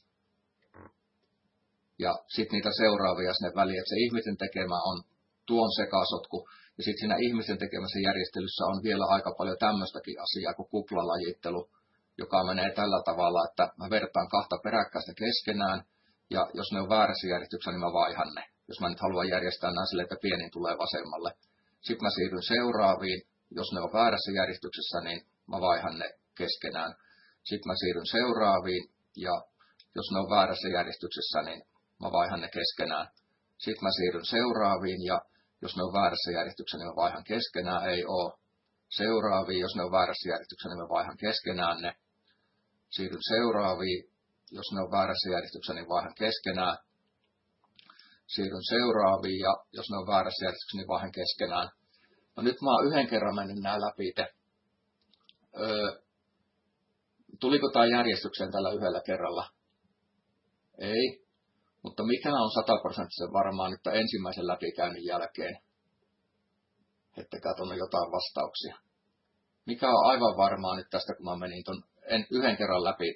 Ja sitten niitä seuraavia sinne väliin, että se ihmisen tekemä on tuon sekasotku, ja sitten siinä ihmisen tekemässä järjestelyssä on vielä aika paljon tämmöistäkin asiaa kuin kuplalajittelu, joka menee tällä tavalla, että mä vertaan kahta peräkkäistä keskenään, ja jos ne on väärässä järjestyksessä, niin mä vaihan ne. Jos mä nyt haluan järjestää nämä sille, että pienin tulee vasemmalle. Sitten mä siirryn seuraaviin. Jos ne on väärässä järjestyksessä, niin mä vaihan ne keskenään. Sitten mä siirryn seuraaviin, ja jos ne on väärässä järjestyksessä, niin mä vaihan ne keskenään. Sitten mä siirryn seuraaviin ja jos ne on väärässä järjestyksessä, niin mä vaihan keskenään, ei oo. Seuraaviin, jos ne on väärässä järjestyksessä, niin mä vaihan keskenään ne. Siirryn seuraaviin, jos ne on väärässä järjestyksessä, niin vaihan keskenään. Siirryn seuraaviin ja jos ne on väärässä järjestyksessä, niin vaihan keskenään. No nyt mä oon yhden kerran mennyt nää läpi. Öö, tuliko tää järjestykseen tällä yhdellä kerralla? Ei. Mutta mikä on sataprosenttisen varmaan nyt ensimmäisen läpikäynnin jälkeen? Heittäkää tuonne jotain vastauksia. Mikä on aivan varmaa nyt tästä, kun mä menin ton en, yhden kerran läpi?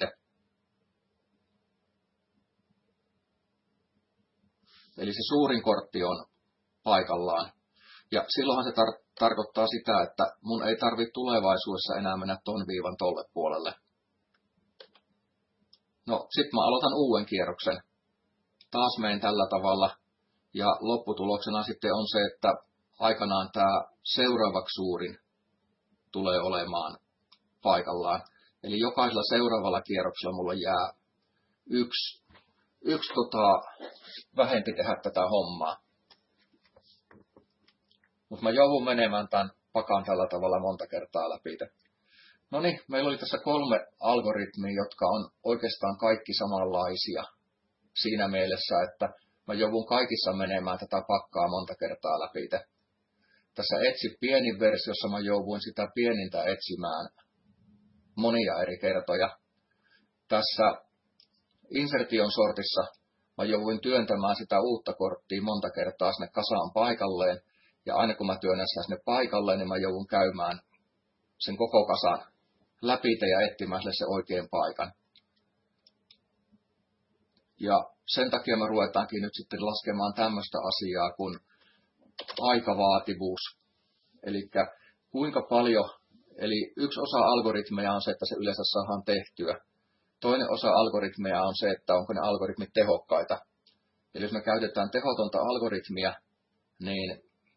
Eli se suurin kortti on paikallaan. Ja silloinhan se tar- tarkoittaa sitä, että mun ei tarvitse tulevaisuudessa enää mennä ton viivan tolle puolelle. No, sit mä aloitan uuden kierroksen. Taas menen tällä tavalla. Ja lopputuloksena sitten on se, että aikanaan tämä seuraavaksi suurin tulee olemaan paikallaan. Eli jokaisella seuraavalla kierroksella mulla jää yksi, yksi tota, vähempi tehdä tätä hommaa. Mutta mä joudun menemään tämän pakan tällä tavalla monta kertaa läpi. No niin, meillä oli tässä kolme algoritmia, jotka on oikeastaan kaikki samanlaisia siinä mielessä, että mä joudun kaikissa menemään tätä pakkaa monta kertaa läpi. Tässä etsi pienin versiossa mä jouduin sitä pienintä etsimään monia eri kertoja. Tässä insertion sortissa mä jouduin työntämään sitä uutta korttia monta kertaa sinne kasaan paikalleen. Ja aina kun mä työnnän sitä sinne paikalleen, niin mä joudun käymään sen koko kasan läpi ja etsimään sille se oikean paikan. Ja sen takia me ruvetaankin nyt sitten laskemaan tämmöistä asiaa kuin aikavaativuus. Eli kuinka paljon, eli yksi osa algoritmeja on se, että se yleensä saadaan tehtyä. Toinen osa algoritmeja on se, että onko ne algoritmit tehokkaita. Eli jos me käytetään tehotonta algoritmia, niin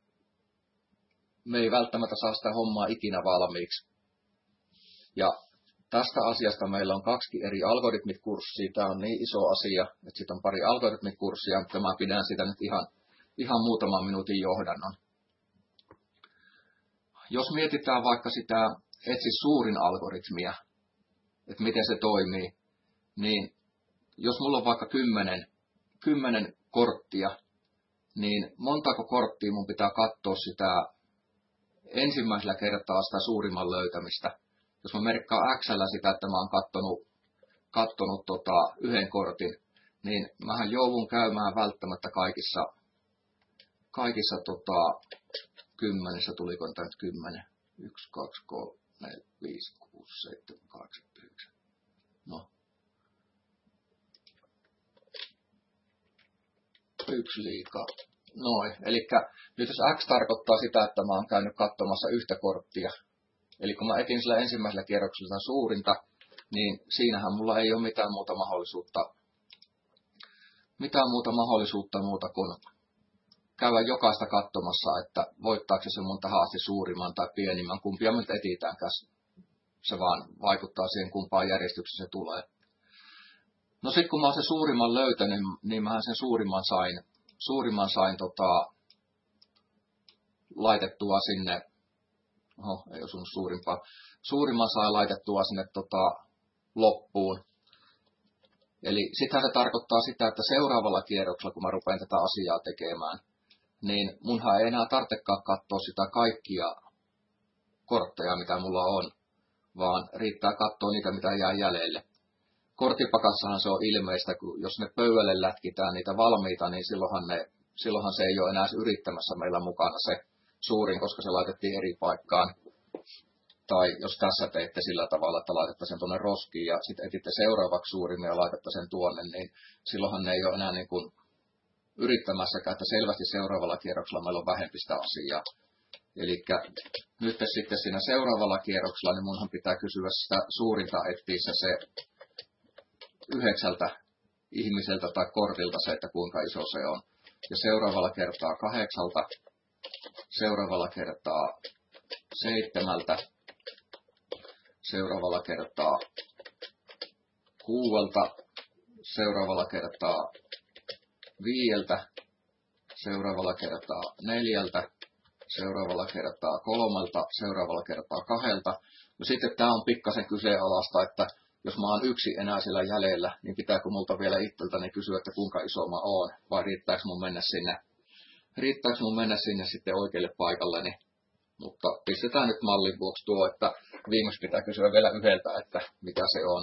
me ei välttämättä saa sitä hommaa ikinä valmiiksi. Ja tästä asiasta meillä on kaksi eri algoritmit-kurssia. Tämä on niin iso asia, että siitä on pari algoritmit-kurssia, mutta mä pidän sitä nyt ihan, ihan muutaman minuutin johdannon. Jos mietitään vaikka sitä etsi suurin algoritmia, että miten se toimii, niin jos mulla on vaikka kymmenen, kymmenen korttia, niin montako korttia mun pitää katsoa sitä ensimmäisellä kertaa sitä suurimman löytämistä. Jos mä merkkaan X:llä sitä, että mä oon kattonut, kattonut tota yhden kortin, niin mähän joudun käymään välttämättä kaikissa, kaikissa tota, kymmenessä, tuliko tämä nyt kymmenen, yksi, kaksi, kolme, neljä, viisi, kuusi, seitsemän, kahdeksan, yhdeksän. No. Yksi liikaa. Noin. Eli nyt jos X tarkoittaa sitä, että mä oon käynyt katsomassa yhtä korttia. Eli kun mä etin sillä ensimmäisellä kierroksella suurinta, niin siinähän mulla ei ole mitään muuta mahdollisuutta, mitään muuta mahdollisuutta muuta kuin käydä jokaista katsomassa, että voittaako se mun tahaasti suurimman tai pienimmän, kumpia me nyt etitäänkään. Se vaan vaikuttaa siihen, kumpaan järjestyksessä se tulee. No sit kun mä oon sen suurimman löytänyt, niin mähän sen suurimman sain, suurimman sain tota, laitettua sinne. Oho, ei osunut suurimpaa. Suurimman saa laitettua sinne tota, loppuun. Eli sittenhän se tarkoittaa sitä, että seuraavalla kierroksella, kun mä rupean tätä asiaa tekemään, niin munhan ei enää tarvitsekaan katsoa sitä kaikkia kortteja, mitä mulla on, vaan riittää katsoa niitä, mitä jää jäljelle. Korttipakassahan se on ilmeistä, kun jos ne pöydälle lätkitään niitä valmiita, niin silloinhan, ne, silloinhan se ei ole enää yrittämässä meillä mukana se suurin, koska se laitettiin eri paikkaan. Tai jos tässä teitte sillä tavalla, että laitette sen tuonne roskiin ja sitten etitte seuraavaksi suurin ja laitette sen tuonne, niin silloinhan ne ei ole enää niin kuin yrittämässäkään, että selvästi seuraavalla kierroksella meillä on vähempi sitä asiaa. Eli nyt sitten siinä seuraavalla kierroksella, niin munhan pitää kysyä sitä suurinta etsiä se yhdeksältä ihmiseltä tai kortilta se, että kuinka iso se on. Ja seuraavalla kertaa kahdeksalta. Seuraavalla kertaa seitsemältä, seuraavalla kertaa kuudelta, seuraavalla kertaa viieltä, seuraavalla kertaa neljältä, seuraavalla kertaa kolmelta, seuraavalla kertaa kahdelta. No sitten tämä on pikkasen kyseenalaista, että jos mä oon yksi enää siellä jäljellä, niin pitääkö multa vielä itseltäni kysyä, että kuinka iso mä oon, vai riittääkö mun mennä sinne, riittääkö mun mennä sinne sitten oikealle paikalleni. Mutta pistetään nyt mallin vuoksi tuo, että viimeksi pitää kysyä vielä yhdeltä, että mitä se on.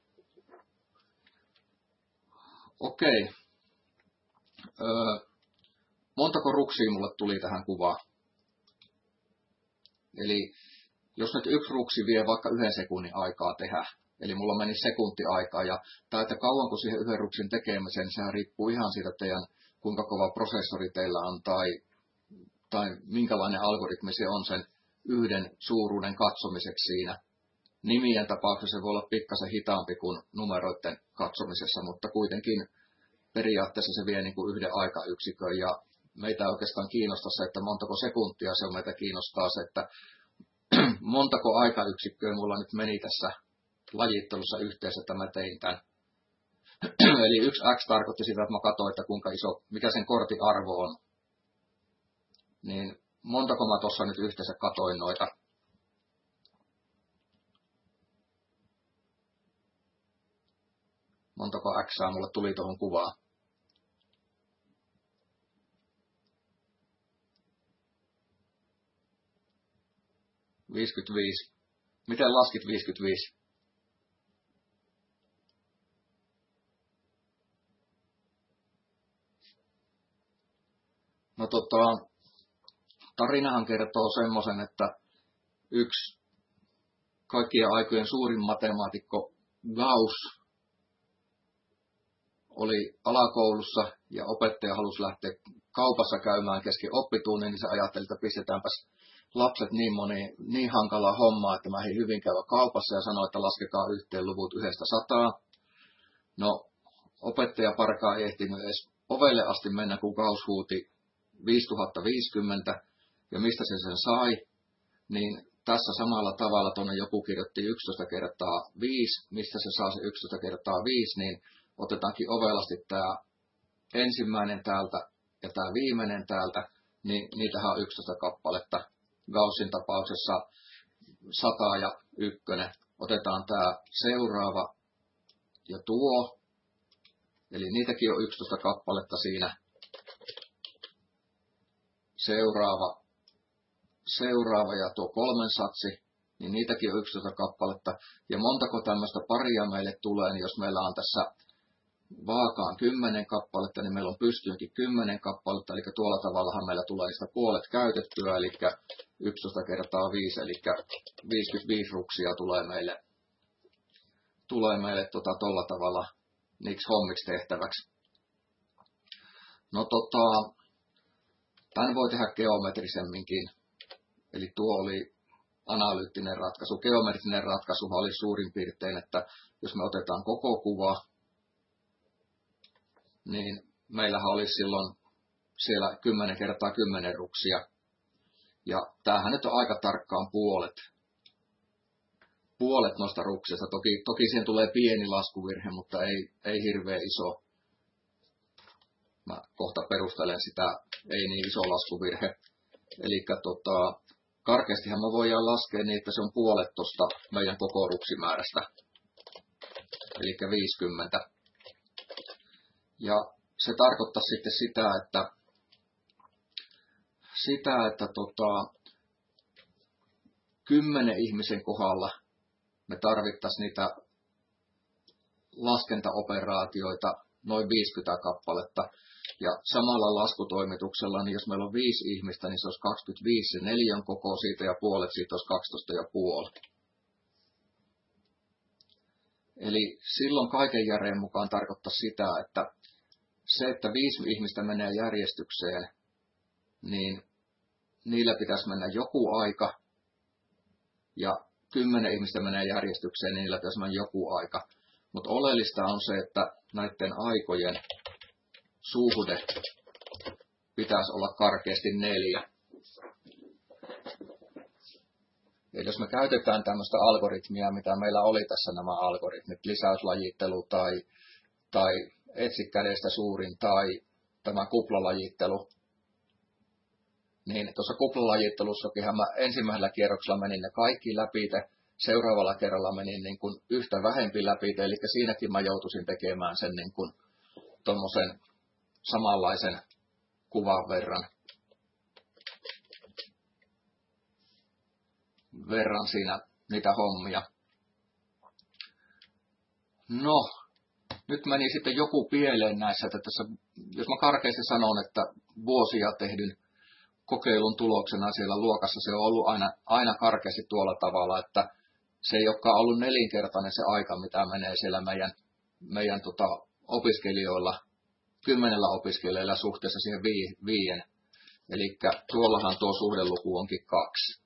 Okei. Öö, montako ruksia mulle tuli tähän kuvaan? Eli jos nyt yksi ruksi vie vaikka yhden sekunnin aikaa tehdä, eli mulla meni sekunti aikaa, ja tämä, että kauanko siihen yhden ruksin tekemiseen, niin sehän riippuu ihan siitä teidän, kuinka kova prosessori teillä on, tai, tai minkälainen algoritmi se on sen yhden suuruuden katsomiseksi siinä. Nimien tapauksessa se voi olla pikkasen hitaampi kuin numeroiden katsomisessa, mutta kuitenkin periaatteessa se vie niin kuin yhden aikayksikön, ja meitä ei oikeastaan kiinnostaa se, että montako sekuntia, se on meitä kiinnostaa se, että montako aikayksikköä mulla nyt meni tässä lajittelussa yhteensä, että mä tein tämän. Eli yksi x tarkoitti sitä, että mä katsoin, että kuinka iso, mikä sen kortin arvo on. Niin montako mä tuossa nyt yhteensä katoin noita. Montako xää mulle tuli tuohon kuvaan. viisikymmentäviisi. Miten laskit viisikymmentäviisi? No tota, tarinahan kertoo semmoisen, että yksi kaikkien aikojen suurin matemaatikko Gauss oli alakoulussa ja opettaja halusi lähteä kaupassa käymään kesken oppitunnin, niin se ajatteli, että pistetäänpäs lapset niin moni, niin hankalaa hommaa, että mä ei hyvin käydä kaupassa, ja sanoi, että laskekaa yhteen luvut yhdestä sataa. No, opettaja parkaa ei ehtinyt edes ovelle asti mennä, kun Gauss huuti viisituhatta viisikymmentä, ja mistä se sen sai, niin tässä samalla tavalla tuonne joku kirjoitti yksitoista kertaa viisi, mistä se saa se yksitoista kertaa viisi, niin otetaankin ovelasti tämä ensimmäinen täältä ja tämä viimeinen täältä, niin niitähän on yksitoista kappaletta. Gaussin tapauksessa sata ja ykkönen. Otetaan tämä seuraava ja tuo. Eli niitäkin on yksitoista kappaletta siinä. Seuraava, seuraava ja tuo kolmen satsi, niin niitäkin on yksitoista kappaletta. Ja montako tämmöistä paria meille tulee, niin jos meillä on tässä vaakaan kymmenen kappaletta, niin meillä on pystyynkin kymmenen kappaletta, eli tuolla tavallahan meillä tulee sitä puolet käytettyä, eli yksitoista kertaa viisi, eli viisikymmentäviisi ruksia tulee meille, tulee meille tota, tolla tavalla niiksi hommiksi tehtäväksi. No tota, tämän voi tehdä geometrisemminkin, eli tuo oli analyyttinen ratkaisu. Geometrinen ratkaisu oli suurin piirtein, että jos me otetaan koko kuva, niin meillähän olisi silloin siellä kymmenen kertaa kymmenen ruksia. Ja tämähän nyt on aika tarkkaan puolet. Puolet noista ruksista. Toki, toki siihen tulee pieni laskuvirhe, mutta ei, ei hirveän iso. Mä kohta perustelen sitä, ei niin iso laskuvirhe. Eli tota, karkeastihan me voidaan laskea niin, että se on puolet tuosta meidän koko ruksimäärästä. Eli viisikymmentä. Ja se tarkoittaa sitten sitä, että, sitä, että tota, kymmenen ihmisen kohdalla me tarvittaisiin niitä laskentaoperaatioita noin viisikymmentä kappaletta. Ja samalla laskutoimituksella, niin jos meillä on viisi ihmistä, niin se olisi kaksikymmentäviisi se neljän koko siitä ja puolet siitä olisi kaksitoista ja puoli. Eli silloin kaiken järjen mukaan tarkoittaa sitä, että se, että viisi ihmistä menee järjestykseen, niin niillä pitäisi mennä joku aika, ja kymmenen ihmistä menee järjestykseen, niin niillä pitäisi mennä joku aika. Mutta oleellista on se, että näiden aikojen suhde pitäisi olla karkeasti neljä. Eli jos me käytetään tämmöistä algoritmia, mitä meillä oli tässä nämä algoritmit, lisäyslajittelu tai, tai etsi kädestä suurin tai tämä kuplalajittelu, niin tuossa kuplalajittelussakinhan mä ensimmäisellä kierroksella menin ne kaikki läpi, seuraavalla kerralla menin niin kuin yhtä vähempi läpi, eli siinäkin mä joutuisin tekemään sen niin kuin tommosen samanlaisen kuvan verran, verran siinä niitä hommia. No, nyt meni sitten joku pieleen näissä, että tässä, jos mä karkeasti sanon, että vuosia tehdyn kokeilun tuloksena siellä luokassa se on ollut aina, aina karkeasti tuolla tavalla, että se ei olekaan ollut nelinkertainen se aika, mitä menee siellä meidän, meidän tota, opiskelijoilla, kymmenellä opiskelijalla suhteessa siihen vii, viien. Eli tuollahan tuo suhdeluku onkin kaksi.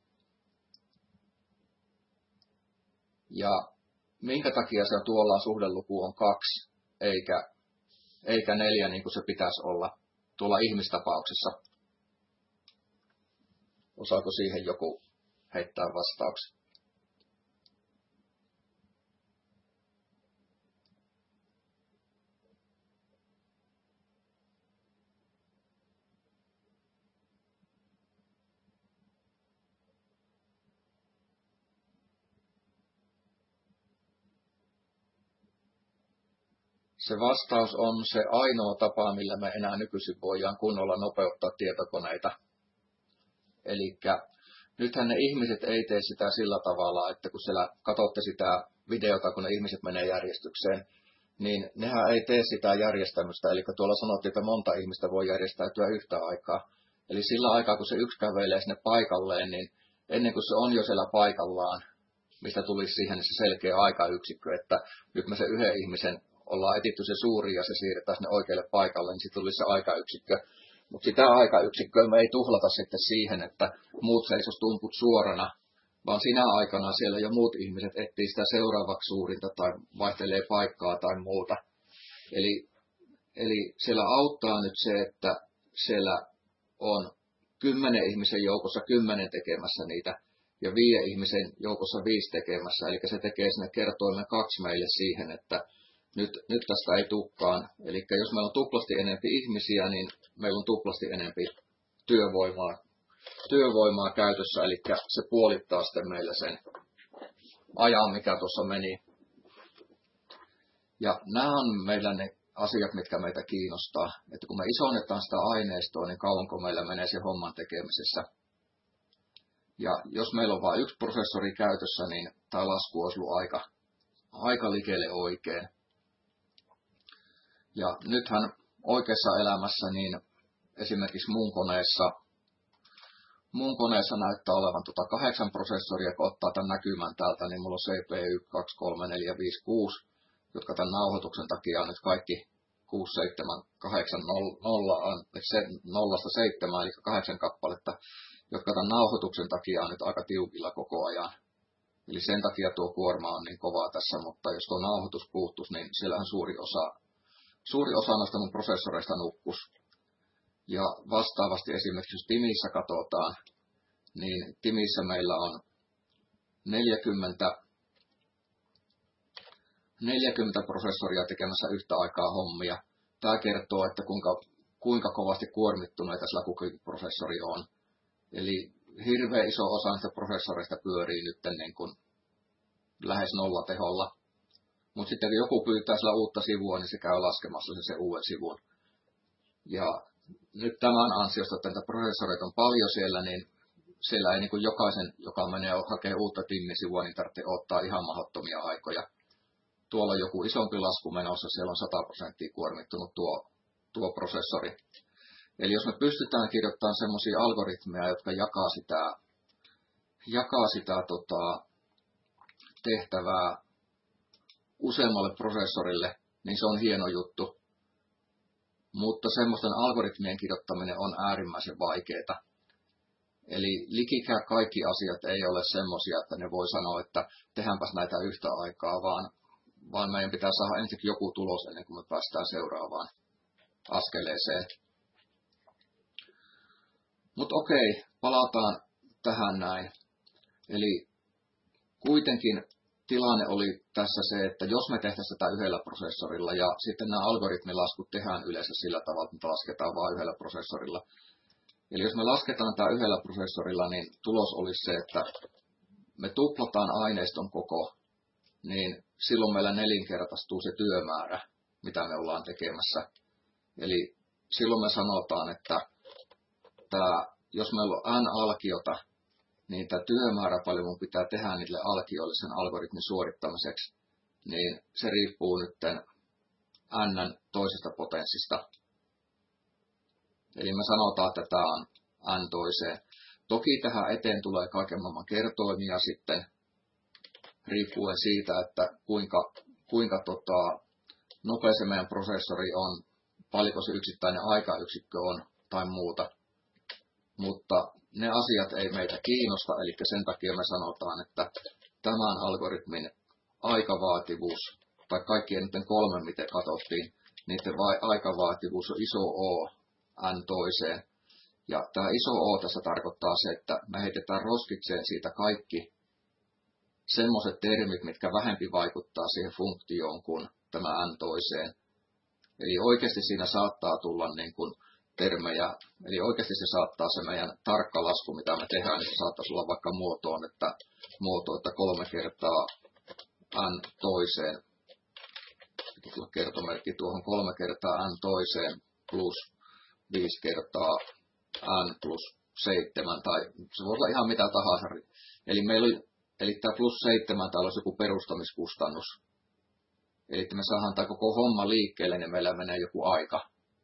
Ja minkä takia se tuolla suhdeluku on kaksi, eikä, eikä neljä niin kuin se pitäisi olla tuolla ihmistapauksessa? Osaako siihen joku heittää vastauksen? Se vastaus on se ainoa tapa, millä me enää nykyisin voidaan kunnolla nopeuttaa tietokoneita. Eli nythän ne ihmiset ei tee sitä sillä tavalla, että kun siellä katsotte sitä videota, kun ne ihmiset menee järjestykseen, niin nehän ei tee sitä järjestämistä. Eli tuolla sanottiin, että monta ihmistä voi järjestäytyä yhtä aikaa. Eli sillä aikaa, kun se yksi kävelee sinne paikalleen, niin ennen kuin se on jo siellä paikallaan, mistä tulisi siihen se selkeä aikayksikkö, että nyt me se yhden ihmisen ollaan etitty se suuri ja se siirretään sinne oikealle paikalle, niin sitten tulisi se aikayksikkö. Mutta sitä aikayksikköä me ei tuhlata sitten siihen, että muut seisos tumput suorana, vaan sinä aikana siellä jo muut ihmiset etsii sitä seuraavaksi suurinta tai vaihtelee paikkaa tai muuta. Eli, eli siellä auttaa nyt se, että siellä on kymmenen ihmisen joukossa kymmenen tekemässä niitä ja viiden ihmisen joukossa viisi tekemässä. Eli se tekee sinne kertoimen kaksi meille siihen, että Nyt, nyt tästä ei tukkaan. Eli jos meillä on tuplasti enempi ihmisiä, niin meillä on tuplasti enempi työvoimaa, työvoimaa käytössä. Eli se puolittaa sitten meillä sen ajan, mikä tuossa meni. Ja nämä on meillä ne asiat, mitkä meitä kiinnostaa. Että kun me isonnetaan sitä aineistoa, niin kauanko meillä menee se homman tekemisessä. Ja jos meillä on vain yksi prosessori käytössä, niin tämä lasku olisi ollut aika, aika likelle oikein. Ja nythän oikeassa elämässä niin esimerkiksi mun koneessa, mun koneessa näyttää olevan tota kahdeksan prosessoria, kun ottaa tämän näkymän täältä, niin mulla on C P U yksi, kaksi, kolme, neljä, viisi, kuusi, jotka tämän nauhoituksen takia on nyt kaikki kuusi, seitsemän, kahdeksan, nolla, nollasta seitsemään, eli kahdeksan kappaletta, jotka tämän nauhoituksen takia on nyt aika tiukilla koko ajan. Eli sen takia tuo kuorma on niin kovaa tässä, mutta jos tuo nauhoitus puuttuisi, niin siellähän suuri osa Suuri osa noista mun prosessoreista nukkus. Ja vastaavasti esimerkiksi jos Timissä katsotaan, niin Timissä meillä on neljäkymmentä, neljäkymmentä prosessoria tekemässä yhtä aikaa hommia. Tämä kertoo, että kuinka, kuinka kovasti kuormittuneita sillä kukin prosessori on. Eli hirveän iso osa näistä prosessoreista pyörii nyt niin kuin lähes nollateholla. Mutta sitten kun joku pyytää sillä uutta sivua, niin se käy laskemassa se, se uuden sivun. Ja nyt tämän ansiosta, että näitä prosessoreita on paljon siellä, niin siellä ei niin kuin jokaisen, joka menee hakemaan uutta timmisivua, niin tarvitsee ottaa ihan mahdottomia aikoja. Tuolla on joku isompi lasku menossa, siellä on sata prosenttia kuormittunut tuo, tuo prosessori. Eli jos me pystytään kirjoittamaan semmoisia algoritmeja, jotka jakaa sitä, jakaa sitä tota, tehtävää useammalle prosessorille, niin se on hieno juttu. Mutta semmoisten algoritmien kirjoittaminen on äärimmäisen vaikeaa. Eli likikään kaikki asiat ei ole semmoisia, että ne voi sanoa, että tehdäänpäs näitä yhtä aikaa, vaan, vaan meidän pitää saada ensin joku tulos ennen kuin me päästään seuraavaan askeleeseen. Mutta okei, palataan tähän näin. Eli kuitenkin tilanne oli tässä se, että jos me tehtäisiin tätä yhdellä prosessorilla ja sitten nämä algoritmilaskut tehdään yleensä sillä tavalla, että me lasketaan vain yhdellä prosessorilla. Eli jos me lasketaan tämä yhdellä prosessorilla, niin tulos olisi se, että me tuplataan aineiston koko, niin silloin meillä nelinkertaistuu se työmäärä, mitä me ollaan tekemässä. Eli silloin me sanotaan, että tämä, jos meillä on n alkiota, niin tämä työmäärä, paljon mun pitää tehdä niille alkioille sen algoritmin suorittamiseksi, niin se riippuu nyt n toisesta potenssista. Eli me sanotaan, että tämä on n toiseen. Toki tähän eteen tulee kaiken maailman kertoimia sitten, riippuen siitä, että kuinka, kuinka tota, nopea se meidän prosessori on, paljonko se yksittäinen aikayksikkö on tai muuta. Mutta ne asiat ei meitä kiinnosta, eli sen takia me sanotaan, että tämän algoritmin aikavaativuus, tai kaikkien niiden kolme, miten katsottiin, niiden aikavaativuus on iso O n toiseen. Ja tämä iso O tässä tarkoittaa se, että me heitetään roskikseen siitä kaikki semmoiset termit, mitkä vähempi vaikuttaa siihen funktioon kuin tämä n toiseen. Eli oikeasti siinä saattaa tulla niin kuin termejä, eli oikeasti se saattaa se meidän tarkka lasku, mitä me tehdään, niin se saattaisi olla vaikka muotoon, että muoto, että kolme kertaa n toiseen, tulla kertomerkki tuohon kolme kertaa n toiseen plus viisi kertaa n plus seitsemän, tai se voi olla ihan mitä tahansa. Eli meillä oli, eli tämä plus seitsemän, täällä olisi joku perustamiskustannus. Eli että me saadaan tämä koko homma liikkeelle, niin meillä menee joku aika.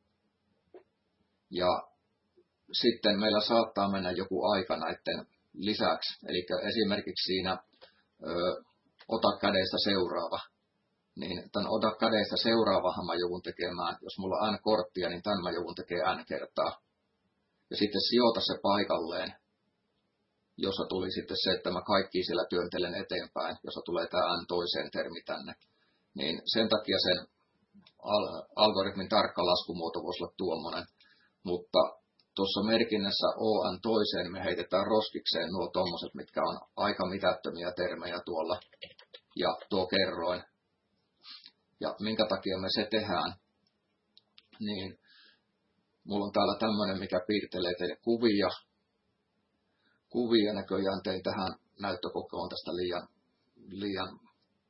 Ja sitten meillä saattaa mennä joku aika näiden lisäksi. Eli esimerkiksi siinä ö, ota kädestä seuraava. Niin tämän ota kädestä seuraavahan mä joudun tekemään, jos mulla on n korttia, niin tämän mä joudun tekemään n kertaa. Ja sitten sijoita se paikalleen, jossa tuli sitten se, että mä kaikki siellä työntelen eteenpäin, jossa tulee tämä n toiseen termi tänne. Niin sen takia sen al- algoritmin tarkka laskumuoto voisi olla tuommoinen. Mutta tuossa merkinnässä O n toiseen me heitetään roskikseen nuo tommoset, mitkä on aika mitättömiä termejä tuolla. Ja tuo kerroin. Ja minkä takia me se tehdään, niin mulla on täällä tämmöinen, mikä piirtelee teille kuvia. Kuvia näköjään tein tähän näyttökokoon tästä liian, liian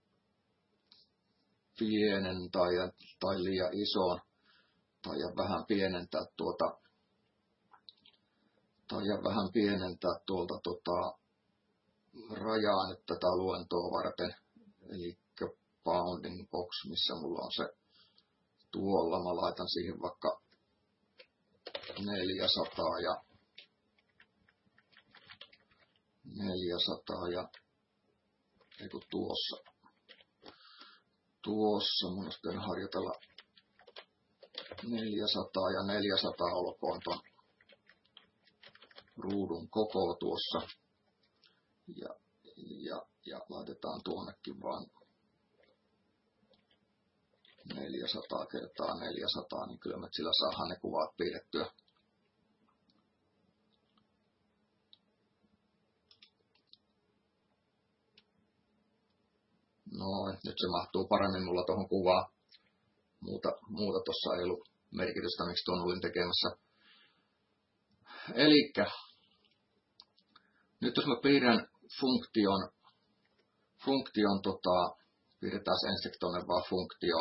pienen tai, tai liian ison. Tai vähän pienentää tuota, tai vähän pienentää tuolta tota, rajaa nyt tätä luentoa varten. Eli bounding box, missä mulla on se tuolla. Mä laitan siihen vaikka neljäsataa ja neljäsataa ja eiku tuossa. Tuossa mun olisi harjoitella neljäsataa ja neljäsataa olkoon ton ruudun koko tuossa. Ja, ja, ja laitetaan tuonnekin vaan neljäsataa kertaa neljäsataa, niin kyllä me sillä saadaan ne kuvat piirrettyä. Noin, nyt se mahtuu paremmin mulla tuohon kuvaan. Muuta, muuta tuossa ei ollut merkitystä, miksi tuon olin tekemässä. Elikkä, nyt jos mä piirrän funktion, funktion tota, piirretään ensiksi tuonne vaan funktio,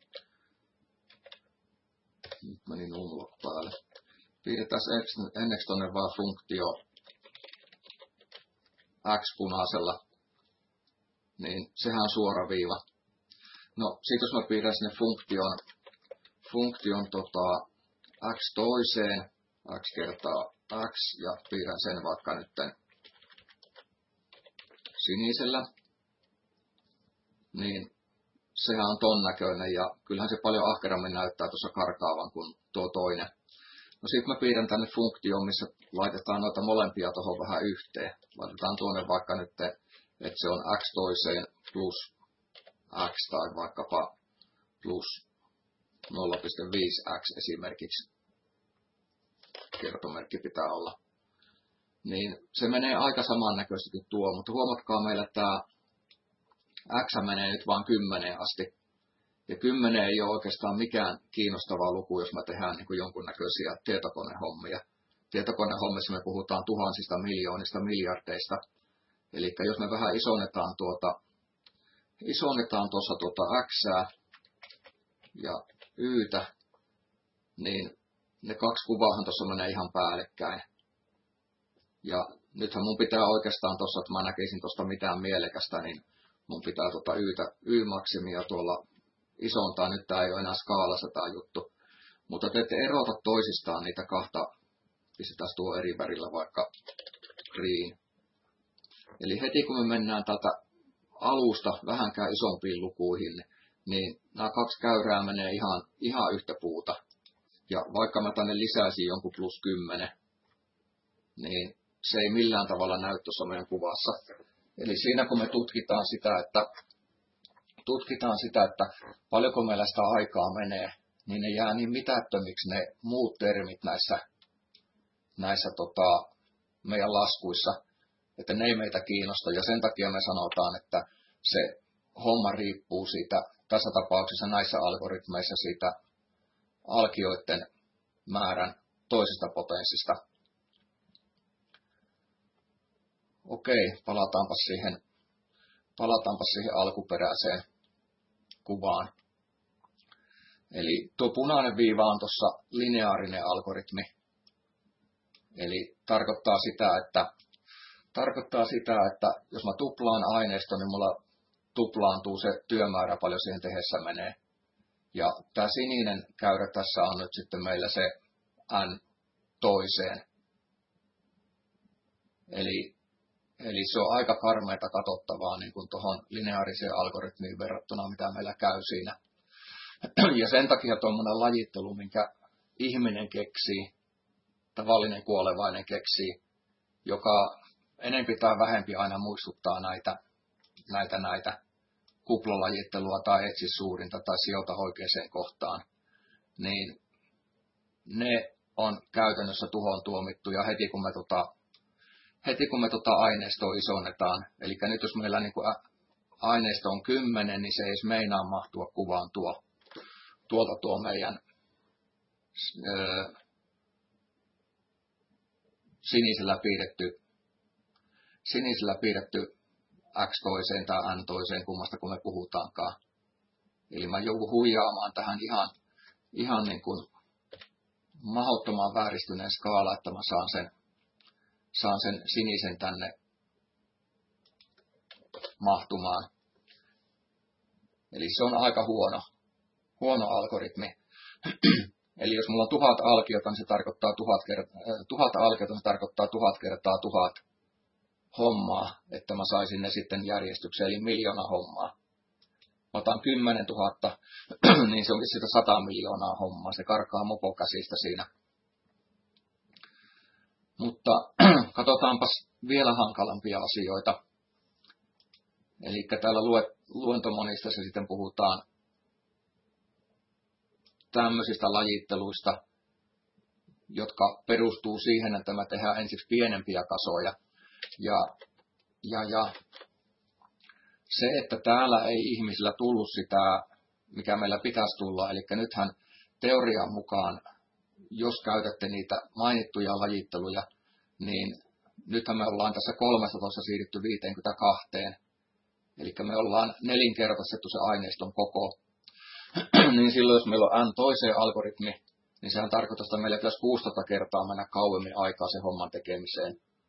nyt meni nummulot päälle, piirretään ensiksi tuonne vaan funktio x punaisella, niin sehän on suora viiva. No, sit jos mä piirrän sinne funktion, funktion tota, x toiseen, x kertaa x, ja piirrän sen vaikka nyt sinisellä, niin sehän on ton näköinen, ja kyllähän se paljon ahkerammin näyttää tuossa karkaavan kuin tuo toinen. No sit mä piirrän tänne funktioon, missä laitetaan noita molempia tuohon vähän yhteen. Laitetaan tuonne vaikka nyt, että se on x toiseen plus x tai vaikkapa plus nolla pilkku viisi x esimerkiksi. Kertomerkki pitää olla. Niin se menee aika samannäköisesti kuin tuo, mutta huomatkaa meillä, että tämä x menee nyt vaan kymmeneen asti. Ja kymmenen ei ole oikeastaan mikään kiinnostava luku, jos me tehdään niin kuin jonkunnäköisiä tietokonehommia. tietokonehommissa me puhutaan tuhansista, miljoonista, miljardeista. Eli jos me vähän isonnetaan tuota, isonnetaan tuossa tuota Xää ja Ytä, niin ne kaksi kuvaahan tuossa menee ihan päällekkäin. Ja nythän mun pitää oikeastaan tuossa, että mä näkisin tuosta mitään mielekästä, niin mun pitää tuota Ytä, Y-maksimia tuolla isontaa. Nyt tää ei ole enää skaalassa tää juttu. Mutta te ette erota toisistaan niitä kahta, pistetään tuo eri värillä vaikka green. Eli heti kun me mennään täältä alusta vähänkään isompiin lukuihin, niin nämä kaksi käyrää menee ihan, ihan yhtä puuta. Ja vaikka mä tänne lisäisin jonkun plus kymmenen, niin se ei millään tavalla näy tuossa meidän kuvassa. Eli siinä kun me tutkitaan sitä, että, tutkitaan sitä, että paljonko meillä sitä aikaa menee, niin ne jää niin mitättömiksi ne muut termit näissä, näissä tota, meidän laskuissa, että ne ei meitä kiinnosta. Ja sen takia me sanotaan, että se homma riippuu siitä, tässä tapauksessa näissä algoritmeissa siitä alkioiden määrän toisesta potenssista. Okei, palataanpa siihen, palataanpa siihen alkuperäiseen kuvaan. Eli tuo punainen viiva on tuossa lineaarinen algoritmi. Eli tarkoittaa sitä, että, tarkoittaa sitä, että jos mä tuplaan aineiston, niin mulla tuplaantuu se työmäärä paljon siihen tehdessä menee. Ja tämä sininen käyrä tässä on nyt sitten meillä se n toiseen. Eli, eli se on aika karmeita katsottavaa niin kuin tuohon lineaariseen algoritmiin verrattuna, mitä meillä käy siinä. Ja sen takia tuommoinen lajittelu, minkä ihminen keksii, tavallinen kuolevainen keksii, joka enempi tai vähempi aina muistuttaa näitä, näitä, näitä kuplalajittelua tai etsi suurinta tai sijoita oikeaan kohtaan, niin ne on käytännössä tuhoon tuomittu ja heti kun me, tota, heti kun me tota aineistoa isonnetaan, eli nyt jos meillä niin kuin aineisto on kymmenen, niin se ei edes meinaa mahtua kuvaan tuo, tuolta tuo meidän öö, sinisellä piirretty, sinisellä piirretty x toiseen tai n toiseen, kummasta kun me puhutaankaan. Eli mä joudun huijaamaan tähän ihan, ihan niin kuin mahdottoman vääristyneen skaala, että mä saan sen, saan sen sinisen tänne mahtumaan. Eli se on aika huono, huono algoritmi. Eli jos mulla on tuhat alkiota, niin se tarkoittaa tuhat, kertaa, tuhat alkiota, niin se tarkoittaa tuhat kertaa tuhat hommaa, että mä saisin ne sitten järjestykseen, eli miljoona hommaa. Mä otan kymmenen tuhatta, niin se onkin sitä sata miljoonaa hommaa. Se karkaa mopo käsistä siinä. Mutta katsotaanpas vielä hankalampia asioita. Eli täällä luentomonistassa sitten puhutaan tämmöisistä lajitteluista, jotka perustuu siihen, että me tehdään ensiksi pienempiä kasoja. Ja, ja, ja se, että täällä ei ihmisillä tullut sitä, mikä meillä pitäisi tulla, eli nythän teorian mukaan, jos käytätte niitä mainittuja lajitteluja, niin nythän me ollaan tässä kolmestatoista siirrytty viiteenkymmeneenkahteen, eli me ollaan nelinkertaistettu se aineiston koko. Niin silloin, jos meillä on n toiseen algoritmi, niin sehän tarkoittaa, että meillä pitäisi kuusitoista kertaa mennä kauemmin aikaa sen homman tekemiseen.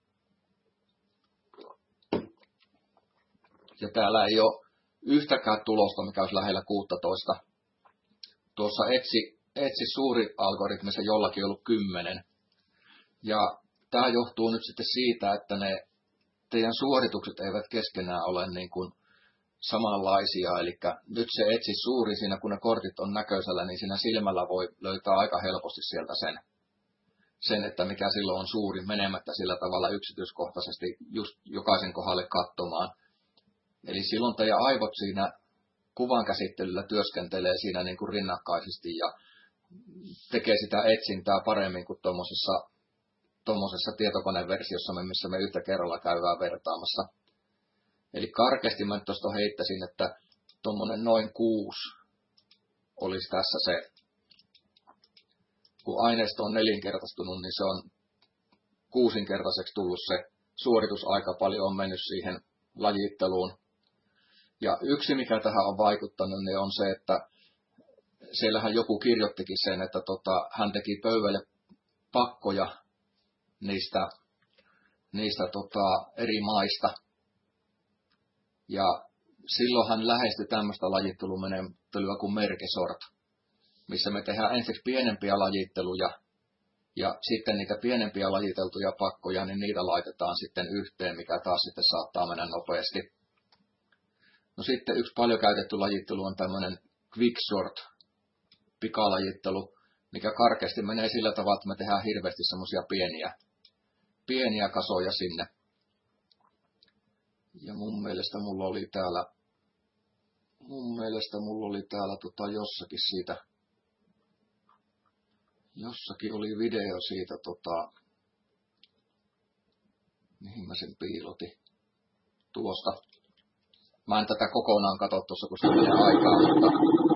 Ja täällä ei ole yhtäkään tulosta, mikä olisi lähellä kuusitoista. Tuossa etsi, etsi suuri algoritmissa jollakin ollut kymmenen. Ja tämä johtuu nyt sitten siitä, että ne teidän suoritukset eivät keskenään ole niin kuin samanlaisia. Eli nyt se etsi suuri siinä, kun ne kortit on näköisellä, niin siinä silmällä voi löytää aika helposti sieltä sen, sen että mikä silloin on suuri, menemättä sillä tavalla yksityiskohtaisesti just jokaisen kohdalle katsomaan. Eli silloin teidän aivot siinä kuvan käsittelyllä työskentelee siinä niin kuin rinnakkaisesti ja tekee sitä etsintää paremmin kuin tuommoisessa tuommoisessa tietokoneversiossa, missä me yhtä kerralla käydään vertaamassa. Eli karkeasti mä nyt tuosta heittäisin, että tuommoinen noin kuusi olisi tässä se, kun aineisto on nelinkertaistunut, niin se on kuusinkertaiseksi tullut se suoritusaika, paljon on mennyt siihen lajitteluun. Ja yksi, mikä tähän on vaikuttanut, niin on se, että siellähän joku kirjoittikin sen, että tota, hän teki pöydälle pakkoja niistä, niistä tota, eri maista. Ja silloin hän lähestyi tämmöistä lajittelumenettelyä kuin merkesort, missä me tehdään ensiksi pienempiä lajitteluja, ja sitten niitä pienempiä lajiteltuja pakkoja, niin niitä laitetaan sitten yhteen, mikä taas sitten saattaa mennä nopeasti. No sitten yksi paljon käytetty lajittelu on tämmöinen quicksort, pikalajittelu, mikä karkeasti menee sillä tavalla, että me tehdään hirveästi semmoisia pieniä, pieniä kasoja sinne. Ja mun mielestä mulla oli täällä, mun mielestä mulla oli täällä tota jossakin siitä, jossakin oli video siitä, tota, mihin mä sen piilotin, tuosta. Mä en tätä kokonaan katso tuossa, kun se menee aikaa, mutta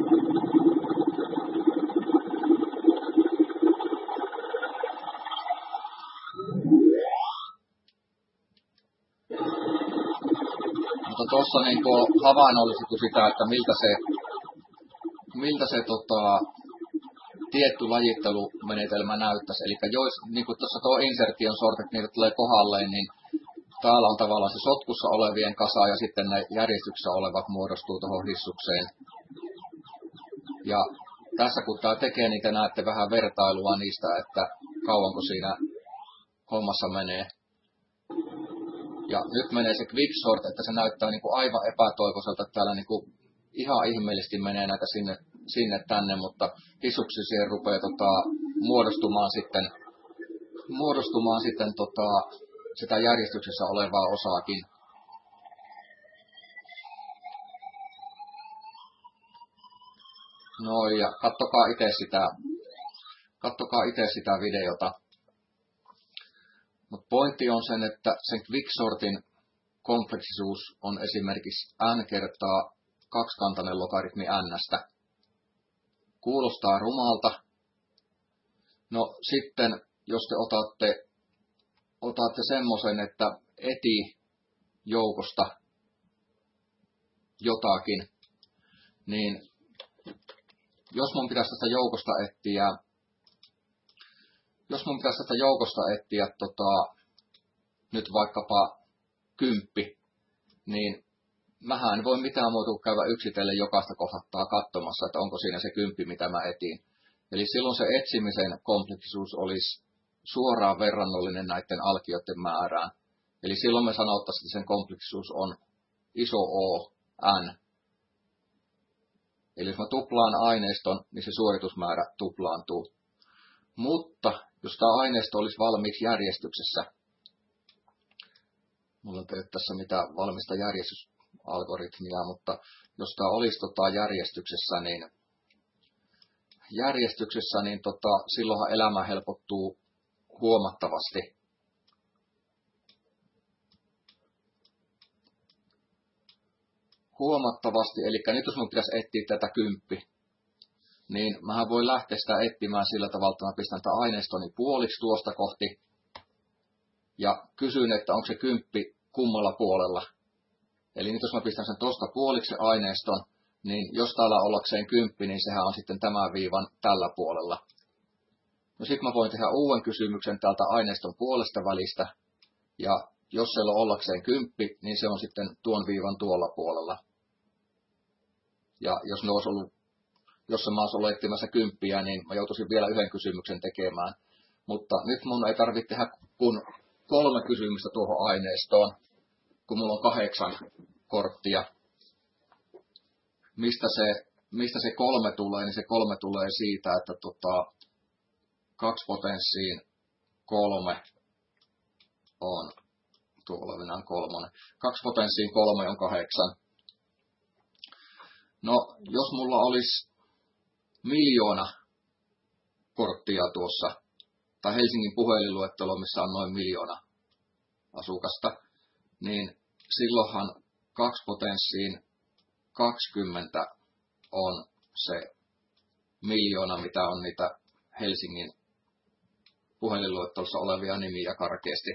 mutta tuossa niin havainnollistettu sitä, että miltä se, miltä se tota, tietty lajittelumenetelmä näyttäisi. Eli jos, niin kuin tuossa tuo insertion sortit, niitä tulee kohdalleen, niin täällä on tavallaan se sotkussa olevien kasa ja sitten ne järjestyksessä olevat muodostuu tuohon hissukseen. Ja tässä kun tämä tekee, niin te näette vähän vertailua niistä, että kauanko siinä hommassa menee. Ja nyt menee se quicksort, että se näyttää niin kuin aivan epätoivoiselta, että täällä niin kuin ihan ihmeellisesti menee näitä sinne, sinne tänne, mutta hissuksi siihen rupeaa tota, muodostumaan sitten, muodostumaan sitten tota, sitä järjestyksessä olevaa osaakin. No ja kattokaa itse sitä, kattokaa itse sitä videota. Mutta pointti on sen, että sen quicksortin kompleksisuus on esimerkiksi n kertaa kaksikantainen logaritmi n:stä. Kuulostaa rumalta. No sitten, jos te otatte, otatte semmoisen, että eti joukosta jotakin, niin jos mun pitäisi tästä joukosta etsiä, jos mun pitäisi tästä joukosta etsiä tota, nyt vaikkapa kymppi, niin mähän en voi mitään muuta kuin käydä yksitellen jokaista kohtaa katsomassa, että onko siinä se kymppi, mitä mä etin. Eli silloin se etsimisen kompleksisuus olisi suoraan verrannollinen näiden alkioiden määrään. Eli silloin me sanottaisiin, että sen kompleksisuus on iso O, n. Eli jos mä tuplaan aineiston, niin se suoritusmäärä tuplaantuu. Mutta jos tämä aineisto olisi valmiiksi järjestyksessä, mulla ei ole tässä mitään valmista järjestysalgoritmia, mutta jos tämä olisi tota järjestyksessä, niin, järjestyksessä, niin tota, silloinhan elämä helpottuu huomattavasti. Huomattavasti, eli nyt jos minun pitäisi etsiä tätä kymppi, niin mähän voi lähteä sitä etsimään sillä tavalla, että mä pistän tämän aineistoni puoliksi tuosta kohti ja kysyn, että onko se kymppi kummalla puolella. Eli nyt jos mä pistän sen tuosta puoliksi se aineiston, niin jos täällä ollakseen kymppi, niin sehän on sitten tämän viivan tällä puolella. No sitten mä voin tehdä uuden kysymyksen täältä aineiston puolesta välistä, ja jos siellä on ollakseen kymppi, niin se on sitten tuon viivan tuolla puolella. Ja jos ne olisi ollut Jos mä olisin ollut etsimässä kymppiä, niin mä joutuisin vielä yhden kysymyksen tekemään. Mutta nyt mun ei tarvitse tehdä kuin kolme kysymystä tuohon aineistoon, kun mulla on kahdeksan korttia. Mistä se, mistä se kolme tulee, niin se kolme tulee siitä, että tota, kaksi potenssiin kolme on, tuo olevinaan kolmonen, kaksi potenssiin kolme on kahdeksan. No, jos mulla olisi miljoona korttia tuossa, tai Helsingin puhelinluettelo, missä on noin miljoona asukasta, niin silloinhan kaksi potenssiin kaksikymmentä on se miljoona, mitä on niitä Helsingin puhelinluettelossa olevia nimiä karkeasti.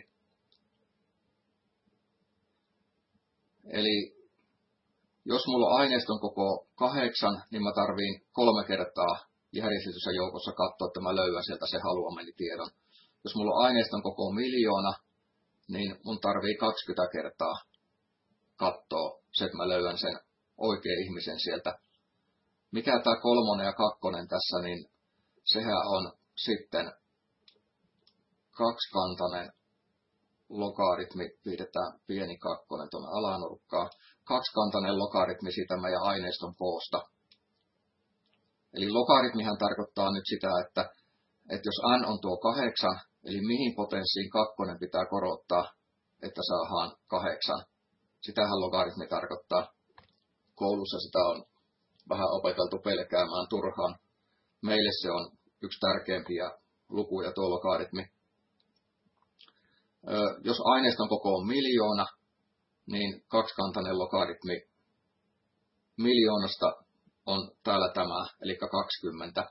Eli jos mulla on aineiston koko kahdeksan, niin mä tarviin kolme kertaa järjestetyssä joukossa katsoa, että mä löydän sieltä se haluamani tiedon. Jos mulla on aineiston koko miljoona, niin mun tarvii kaksikymmentä kertaa katsoa se, että mä löydän sen oikean ihmisen sieltä. Mikä tää kolmonen ja kakkonen tässä, niin sehän on sitten kaksikantainen logaritmi, piirretään pieni kakkonen tuonne alanurkkaan. Kaksikantainen logaritmi siitä meidän aineiston koosta. Eli logaritmihan tarkoittaa nyt sitä, että, että jos n on tuo kahdeksan, eli mihin potenssiin kakkonen pitää korottaa, että saadaan kahdeksan. Sitähän logaritmi tarkoittaa. Koulussa sitä on vähän opeteltu pelkäämään turhaan. Meille se on yksi tärkeimpiä lukuja tuo logaritmi. Jos aineiston koko on miljoona, niin kaksikantainen logaritmi miljoonasta on täällä tämä, eli kaksikymmentä.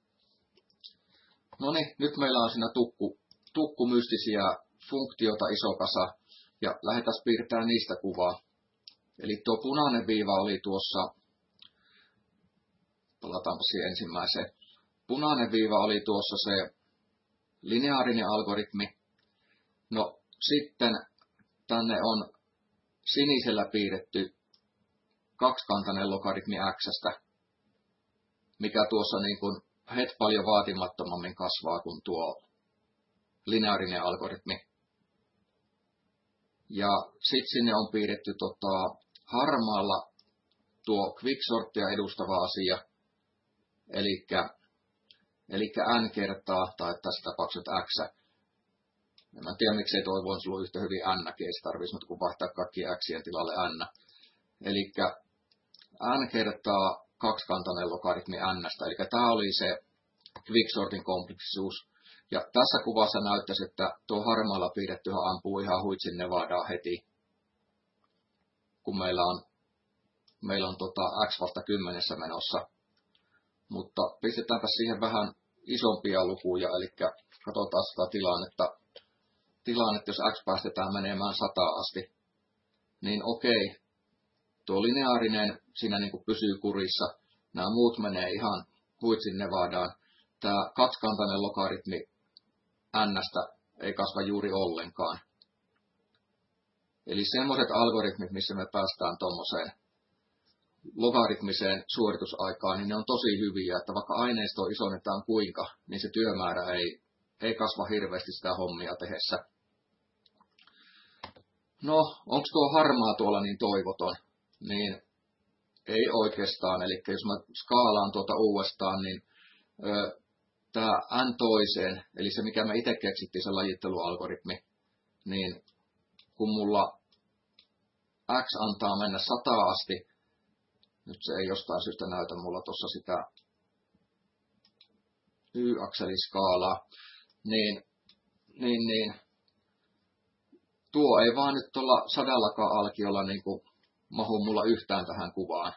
No niin, nyt meillä on siinä tukku, tukkumystisiä funktioita iso kasa, ja lähdetään piirtämään niistä kuvaa. Eli tuo punainen viiva oli tuossa, palataanpa siihen ensimmäiseen. Punainen viiva oli tuossa se lineaarinen algoritmi. No sitten tänne on sinisellä piirretty kaksikantainen logaritmi x:stä, mikä tuossa niin kuin het paljon vaatimattomammin kasvaa kuin tuo lineaarinen algoritmi. Ja sitten sinne on piirretty tota, harmaalla tuo quicksortia edustava asia, eli eli n kertaa, tai tässä tapauksessa x. En tiedä, miksei tuo voisi olla yhtä hyvin n-kin, se tarvitsisi nyt kun vaihtaa kaikki xien tilalle n. Eli n kertaa kaksikantainen logaritmi n-stä, eli tämä oli se quicksortin kompleksisuus. Ja tässä kuvassa näyttäisi, että tuo harmaalla piirrettyhän ampuu ihan huitsin Nevadaa heti, kun meillä on, meillä on tota x vasta kymmenessä menossa. Mutta pistetäänpä siihen vähän isompia lukuja, eli katsotaan sitä tilannetta. Tilannetta, jos x päästetään menemään sataan asti, niin okei, tuo lineaarinen siinä niin kuin pysyy kurissa. Nämä muut menee ihan huitsin Nevadaan. Tämä kaksikantainen logaritmi n-stä ei kasva juuri ollenkaan. Eli semmoiset algoritmit, missä me päästään tuommoiseen logaritmiseen suoritusaikaan, niin ne on tosi hyviä, että vaikka aineistoa isonnetaan kuinka, niin se työmäärä ei, ei kasva hirveästi sitä hommia tehessä. No, onko tuo harmaa tuolla niin toivoton? Niin ei oikeastaan. Eli jos mä skaalaan tuota uudestaan, niin ö, tämä n toiseen, eli se mikä me itse keksittiin, se lajittelualgoritmi, niin kun mulla x antaa mennä sataan asti, nyt se ei jostain syystä näytä mulla tuossa sitä y-akseliskaalaa, niin, niin, niin tuo ei vaan nyt tuolla sadallakaan alkiolla niin kuin mahu mulla yhtään tähän kuvaan.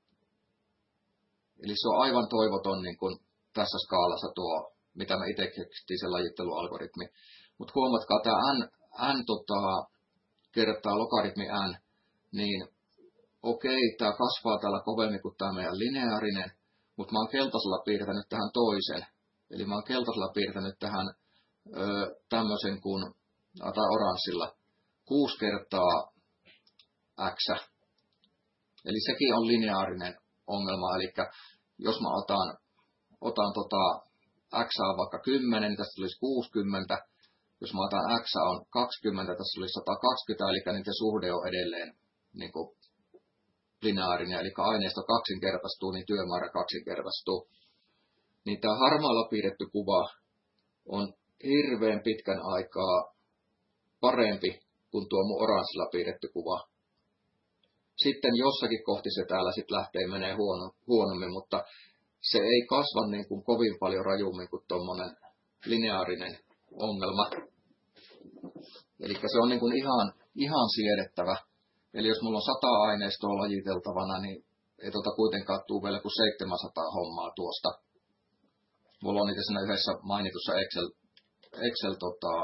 Eli se on aivan toivoton niin kuin tässä skaalassa tuo, mitä me itse keksittiin, se lajittelualgoritmi. Mutta huomatkaa, tämä n, n tota, kertaa logaritmi n, niin okei, tämä kasvaa täällä kovemmin kuin tämä meidän lineaarinen, mutta mä oon keltaisella piirtänyt tähän toisen. Eli mä oon keltaisella piirtänyt tähän ö, tämmöisen kuin, tai oranssilla, kuusi kertaa x. Eli sekin on lineaarinen ongelma, eli jos mä otan, otan tota x on vaikka kymmenen, niin tästä tulisi kuusikymmentä. Jos mä otan x on kaksikymmentä, tässä tulisi sata kaksikymmentä, eli niiden suhde on edelleen niin kuin lineaarinen, eli aineisto kaksinkertaistuu, niin työmäärä kaksinkertaistuu. Niin tämä harmaalla piirretty kuva on hirveän pitkän aikaa parempi kuin tuo mun oranssilla piirretty kuva. Sitten jossakin kohti se täällä sitten lähtee menee huono, huonommin, mutta se ei kasva niin kuin kovin paljon rajummin kuin tuommoinen lineaarinen ongelma. Eli se on niin kuin ihan, ihan siedettävä. Eli jos mulla on sata aineistoa lajiteltavana, niin ei tuota kuitenkaan tule vielä kuin seitsemänsataa hommaa tuosta. Mulla on niitä siinä yhdessä mainitussa Excel, Excel tota,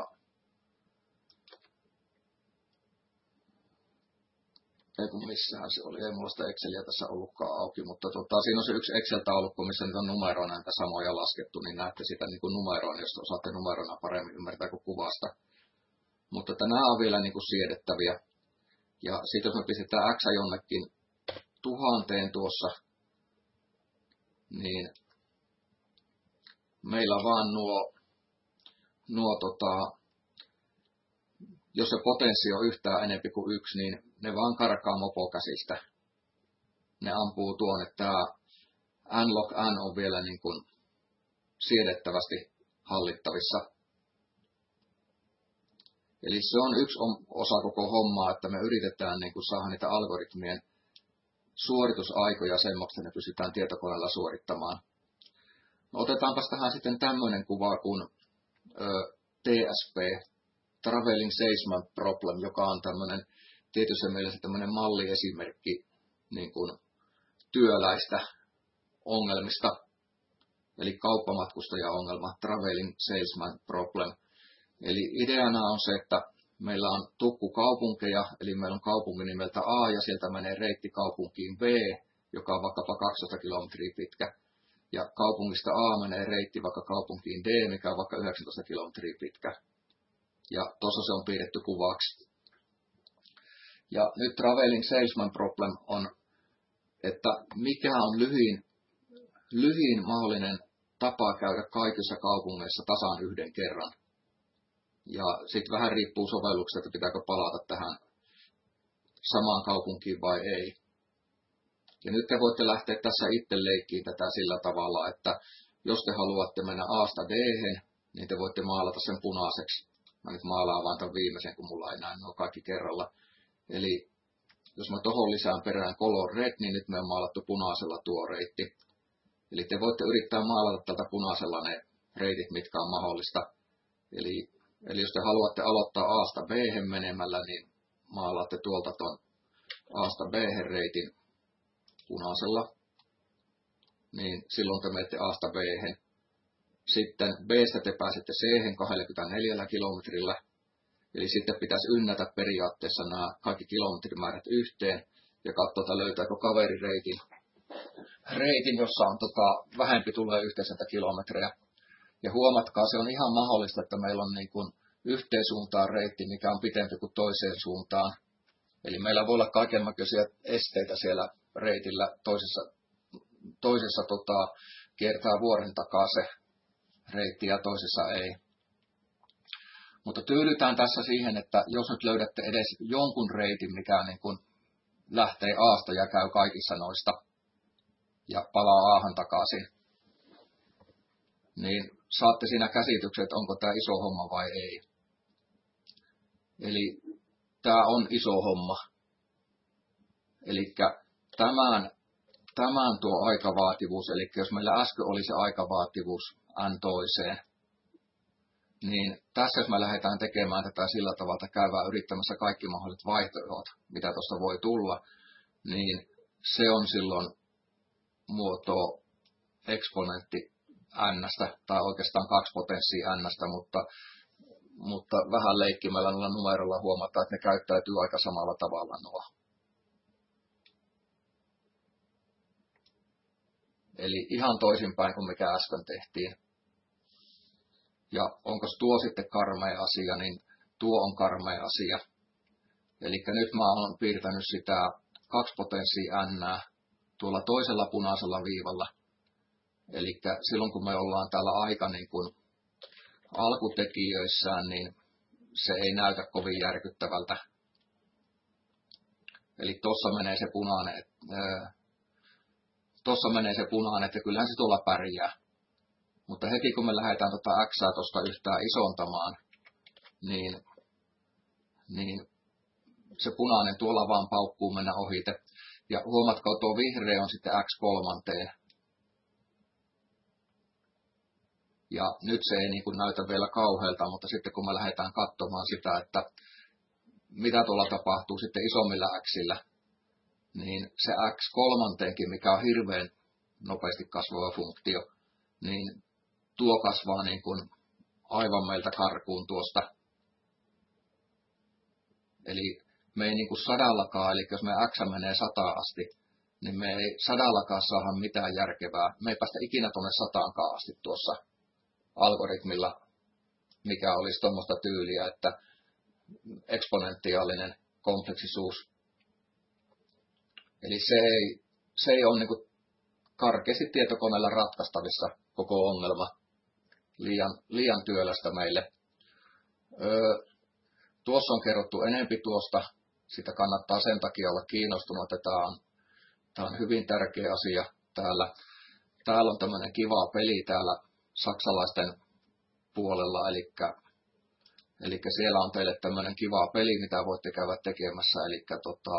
ei kun missähän se oli, ei mulla sitä Exceliä tässä ollutkaan auki, mutta tota, siinä on se yksi Excel-taulukko, missä niitä on numeroina näitä samoja laskettu, niin näette sitä niin kuin numeroina, jos osaatte numeroina paremmin ymmärtää kuin kuvasta. Mutta että nämä on vielä niin kuin siedettäviä. Ja sitten jos me pistetään X jonnekin tuhanteen tuossa, niin meillä vaan nuo, nuo tota, jos se potenssi on yhtään enempi kuin yksi, niin ne vaan karkaa mopokäsistä. Ne ampuu tuonne. Tämä n log n on vielä niin kuin siedettävästi hallittavissa. Eli se on yksi osa koko hommaa, että me yritetään niin kuin saada niitä algoritmien suoritusaikoja semmoista, että ne pystytään tietokoneella suorittamaan. No, otetaanpas tähän sitten tämmöinen kuva kuin ö, T S P, Traveling Salesman Problem, joka on tämmöinen tietyssä mielessä tämmöinen malliesimerkki niin kuin työläistä ongelmista, eli kauppamatkustaja-ongelma, Traveling Salesman Problem. Eli ideana on se, että meillä on tukku kaupunkeja, eli meillä on kaupunki nimeltä A, ja sieltä menee reitti kaupunkiin B, joka on vaikkapa kaksitoista kilometriä pitkä. Ja kaupungista A menee reitti vaikka kaupunkiin D, mikä on vaikka yhdeksäntoista kilometriä pitkä. Ja tuossa se on piirretty kuvaksi. Ja nyt Traveling Salesman Problem on, että mikä on lyhin, lyhin mahdollinen tapa käydä kaikissa kaupungeissa tasan yhden kerran. Ja sitten vähän riippuu sovelluksesta, että pitääkö palata tähän samaan kaupunkiin vai ei. Ja nyt te voitte lähteä tässä itse leikkiin tätä sillä tavalla, että jos te haluatte mennä A:sta D:hen, niin te voitte maalata sen punaiseksi. Mä nyt maalaan vaan tämän viimeisen, kun mulla ei näe, ne on kaikki kerralla. Eli jos mä tohon lisään perään color red, niin nyt me on maalattu punaisella tuo reitti. Eli te voitte yrittää maalata tältä punaisella ne reitit, mitkä on mahdollista. Eli Eli jos te haluatte aloittaa A:sta B:hen menemällä, niin maalaatte tuolta tuon A:sta B:hen reitin punaisella. Niin silloin te menette A:sta B:hen. Sitten B:stä te pääsette C:hen kaksikymmentäneljä kilometrillä. Eli sitten pitäisi ynnätä periaatteessa nämä kaikki kilometrimäärät yhteen ja katsoa, että löytääkö kaveri reitin, reitin jossa on tota, vähempi tulee yhteensä kilometrejä. Ja huomatkaa, se on ihan mahdollista, että meillä on niin kuin yhteen suuntaan reitti, mikä on pitempi kuin toiseen suuntaan. Eli meillä voi olla kaikennäköisiä esteitä siellä reitillä. Toisessa, toisessa tota, kiertää vuoren takaa se reitti ja toisessa ei. Mutta tyydytään tässä siihen, että jos nyt löydätte edes jonkun reitin, mikä niin kuin lähtee A:sta ja käy kaikissa noista ja palaa A:han takaisin, niin saatte siinä käsityksen, että onko tämä iso homma vai ei. Eli tämä on iso homma. Eli tämän, tämän tuo aikavaativuus, eli jos meillä äsken oli se aikavaativuus n toiseen, niin tässä jos me lähdetään tekemään tätä sillä tavalla, että käydään yrittämässä kaikki mahdolliset vaihtoehdot, mitä tuosta voi tulla, niin se on silloin muoto eksponentti N:stä, tai oikeastaan kaksi potenssia N:stä, mutta, mutta vähän leikkimällä noilla numeroilla huomataan, että ne käyttäytyy aika samalla tavalla nuo. Eli ihan toisinpäin kuin mikä äsken tehtiin. Ja onko tuo sitten karmea asia, niin tuo on karmea asia. Eli nyt mä olen piirtänyt sitä kaksi potenssia N tuolla toisella punaisella viivalla. Eli silloin kun me ollaan täällä aika niin kuin alkutekijöissään, niin se ei näytä kovin järkyttävältä. Eli tuossa menee se punainen, tuossa menee se punainen, että kyllähän se tuolla pärjää. Mutta heti kun me lähdetään tuota X:ää tuosta yhtään isontamaan, niin, niin se punainen tuolla vaan paukkuu mennä ohite. Ja huomatkaa, tuo vihreä on sitten X kolme. Ja nyt se ei niin kuin näytä vielä kauhealta, mutta sitten kun me lähdetään katsomaan sitä, että mitä tuolla tapahtuu sitten isommilla Xillä, niin se X kolme, mikä on hirveän nopeasti kasvava funktio, niin tuo kasvaa niin kuin aivan meiltä karkuun tuosta. Eli me ei niin kuin sadallakaan, eli jos me X menee sataan asti, niin me ei sadallakaan saada mitään järkevää. Me ei päästä ikinä tuonne sataankaan asti tuossa algoritmilla, mikä olisi tuommoista tyyliä, että eksponentiaalinen kompleksisuus. Eli se ei, se ei ole niin kuin karkeasti tietokoneella ratkaistavissa koko ongelma. Liian, liian työlästä meille. Öö, tuossa on kerrottu enempi tuosta. Sitä kannattaa sen takia olla kiinnostunut, että tämä on, tämä on hyvin tärkeä asia täällä. Täällä on tämmöinen kiva peli täällä saksalaisten puolella, eli, eli siellä on teille tämmöinen kiva peli, mitä voitte käydä tekemässä, eli tota,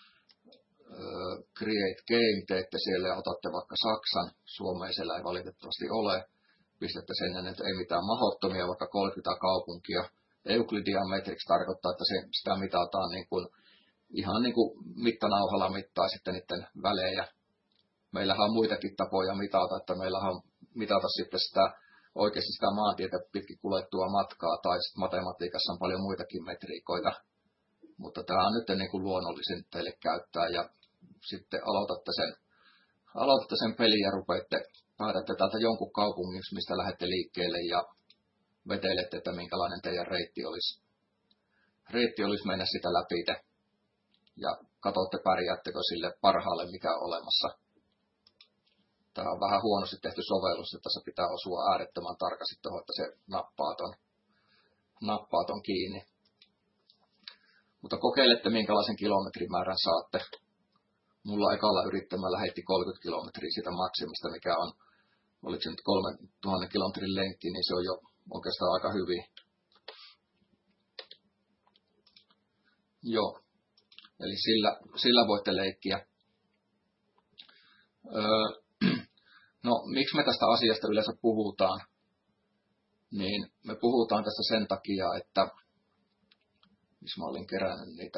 Create Game teette siellä ja otatte vaikka Saksan, Suomeen siellä ei valitettavasti ole, pistätte sen, että ei mitään mahdottomia, vaikka kolmekymmentä kaupunkia. Euclidean Matrix tarkoittaa, että se, sitä mitataan niin kuin, ihan niin kuin mittanauhalla mittaa sitten niiden välejä. Meillähän on muitakin tapoja mitata, että meillähän on mitata sitten sitä oikeasti sitä maantietä pitkin kuljettua matkaa, tai sitten matematiikassa on paljon muitakin metriikoita. Mutta tämä on nyt niin kuin luonnollisin teille käyttää, ja sitten aloitatte sen, aloitatte sen pelin ja rupeatte, päätätte täältä jonkun kaupungin, mistä lähdette liikkeelle, ja vetelette, että minkälainen teidän reitti olisi. Reitti olisi mennä sitä läpi, ja katsotte, pärjäättekö sille parhaalle, mikä on olemassa. Tämä on vähän huonosti tehty sovellus, että se pitää osua äärettömän tarkasti tuohon, että se nappaa ton, nappaa ton kiinni. Mutta kokeilette, minkälaisen kilometrimäärän saatte. Mulla ekalla yrittämällä heitti kolmekymmentä kilometriä siitä maksimista, mikä on, oliko se nyt kolmetuhatta kilometrin lenkki, niin se on jo oikeastaan aika hyvin. Joo, eli sillä, sillä voitte leikkiä. Öö, no, miksi me tästä asiasta yleensä puhutaan? Niin me puhutaan tästä sen takia, että missä mä olin kerännyt niitä,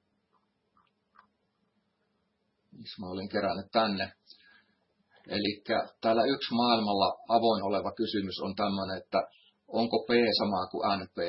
missä mä olin kerännyt tänne. Eli täällä yksi maailmalla avoin oleva kysymys on tämmöinen, että onko P sama kuin N P?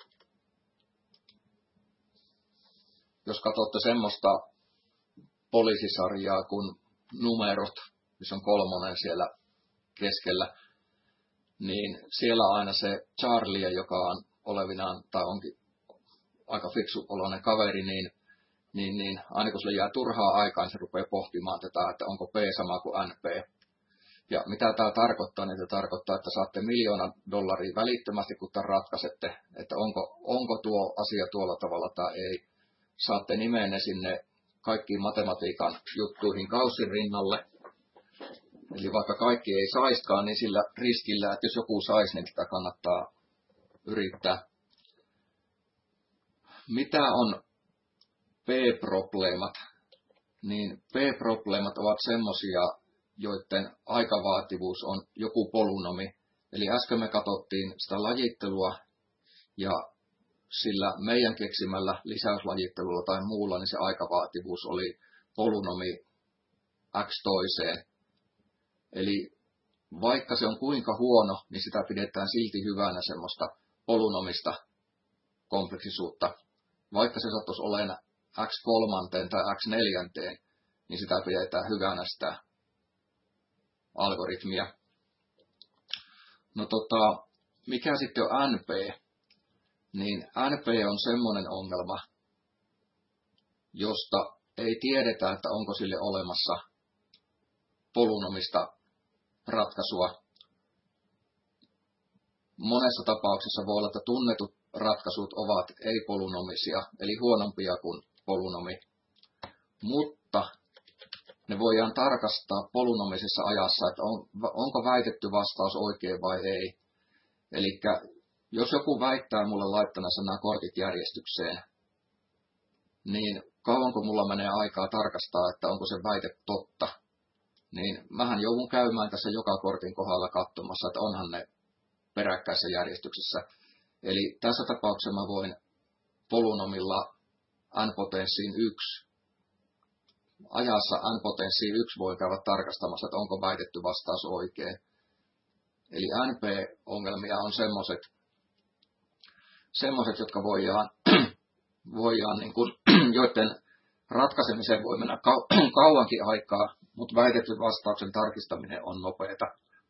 Jos katsotte semmoista poliisisarjaa kuin Numerot, missä on kolmonen siellä keskellä, niin siellä on aina se Charlie, joka on olevinaan, tai onkin aika fiksu oloinen kaveri, niin, niin, niin aina kun sille jää turhaa aikaa, niin se rupeaa pohtimaan tätä, että onko P sama kuin N P. Ja mitä tämä tarkoittaa, niin se tarkoittaa, että saatte miljoona dollaria välittömästi, kun tämän ratkaisette, että onko, onko tuo asia tuolla tavalla tai ei. Saatte nimenne sinne kaikkiin matematiikan juttuihin kaussin rinnalle. Eli vaikka kaikki ei saiskaan, niin sillä riskillä, että jos joku saisi, niin sitä kannattaa yrittää. Mitä on P-probleemat? Niin P-probleemat ovat semmoisia, joiden aikavaativuus on joku polynomi. Eli äsken me katsottiin sitä lajittelua, ja sillä meidän keksimällä lisäyslajittelulla tai muulla, niin se aikavaativuus oli polynomi x toiseen. Eli vaikka se on kuinka huono, niin sitä pidetään silti hyvänä semmoista polynomista kompleksisuutta. Vaikka se sattuisi olemaan x kolmanteen tai x neljänteen, niin sitä pidetään hyvänä sitä algoritmia. No tota, mikä sitten on N P? Niin N P on semmoinen ongelma, josta ei tiedetä, että onko sille olemassa polynomista ratkaisua. Monessa tapauksessa voi olla, että tunnetut ratkaisut ovat ei-polynomisia, eli huonompia kuin polynomi. Mutta ne voidaan tarkastaa polynomisessa ajassa, että on, onko väitetty vastaus oikein vai ei. Eli jos joku väittää mulle laittaneensa nämä kortit järjestykseen, niin kauanko mulla menee aikaa tarkastaa, että onko se väite totta, niin mähän joudun käymään tässä joka kortin kohdalla katsomassa, että onhan ne peräkkäisessä järjestyksessä. Eli tässä tapauksessa mä voin polynomilla n-potenssiin yksi, ajassa n-potenssiin yksi voi käydä tarkastamassa, että onko väitetty vastaus oikein. Eli N P-ongelmia on semmoiset, semmoiset, jotka voidaan, voidaan niin kuin, joiden ratkaisemiseen voi mennä kau- kauankin aikaa, mutta väitetyn vastauksen tarkistaminen on nopeata.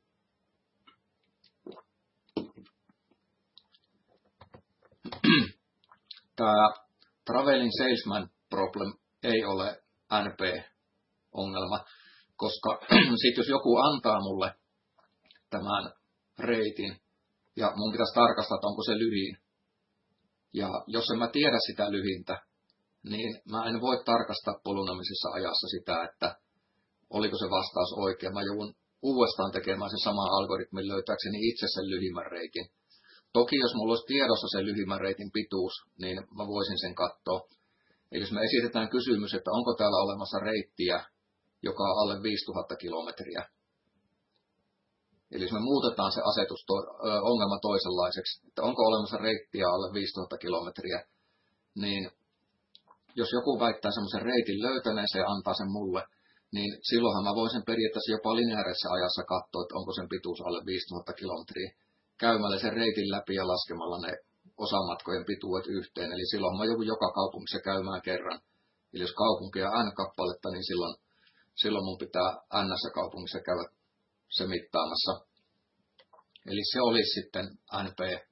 Tämä Traveling Salesman Problem ei ole N P-ongelma, koska sit jos joku antaa mulle tämän reitin ja mun pitäisi tarkastaa, että onko se lyhin, ja jos en mä tiedä sitä lyhintä, niin mä en voi tarkastaa polunomisessa ajassa sitä, että oliko se vastaus oikea. Mä joudun uudestaan tekemään sen saman algoritmin löytääkseni itse sen lyhimmän reitin. Toki jos mulla olisi tiedossa sen lyhimmän reitin pituus, niin mä voisin sen katsoa. Eli jos me esitetään kysymys, että onko täällä olemassa reittiä, joka on alle viisituhatta kilometriä. Eli jos me muutetaan se asetus to- ongelma toisenlaiseksi, että onko olemassa reittiä alle viisituhatta kilometriä, niin jos joku väittää semmoisen reitin löytäneensä ja antaa sen mulle, niin silloinhan mä voin sen periaatteessa jopa lineaarisessa ajassa katsoa, että onko sen pituus alle viisituhatta kilometriä, käymällä sen reitin läpi ja laskemalla ne osamatkojen pituudet yhteen. Eli silloin mä joudun joka kaupungissa käymään kerran. Eli jos kaupunkia on N kappaletta, niin silloin, silloin mun pitää N kaupungissa käydä se mittaamassa. Eli se olisi sitten N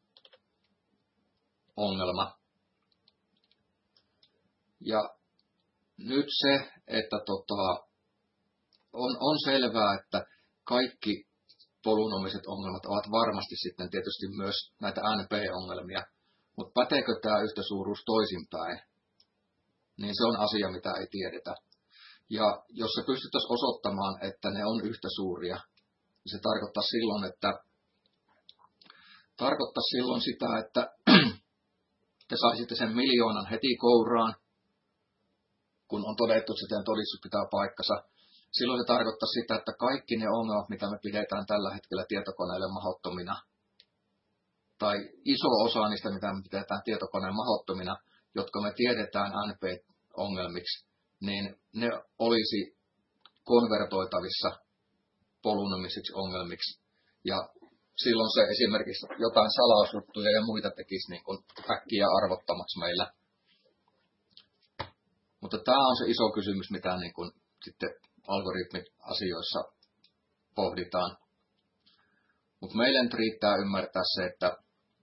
P-ongelma. Ja nyt se, että tota, on, on selvää, että kaikki polunomiset ongelmat ovat varmasti sitten tietysti myös näitä N P-ongelmia, mutta päteekö tämä yhtä suuruus toisinpäin, niin se on asia, mitä ei tiedetä. Ja jos se pystyttäisiin osoittamaan, että ne on yhtä suuria, niin se tarkoittaa silloin, että tarkoittaa silloin sitä, että te saisitte sen miljoonan heti kouraan, kun on todettu, että sen todistus pitää paikkansa. Silloin se tarkoittaa sitä, että kaikki ne ongelmat, mitä me pidetään tällä hetkellä tietokoneelle mahdottomina, tai iso osa niistä, mitä me pidetään tietokoneen mahdottomina, jotka me tiedetään N P-ongelmiksi, niin ne olisi konvertoitavissa polunomisiksi ongelmiksi. Ja silloin se esimerkiksi jotain salausjuttuja ja muita tekisi niin kuin äkkiä arvottamaksi meillä. Mutta tämä on se iso kysymys, mitä niin kuin sitten algoritmiasioissa pohditaan. Mutta meille nyt riittää ymmärtää se, että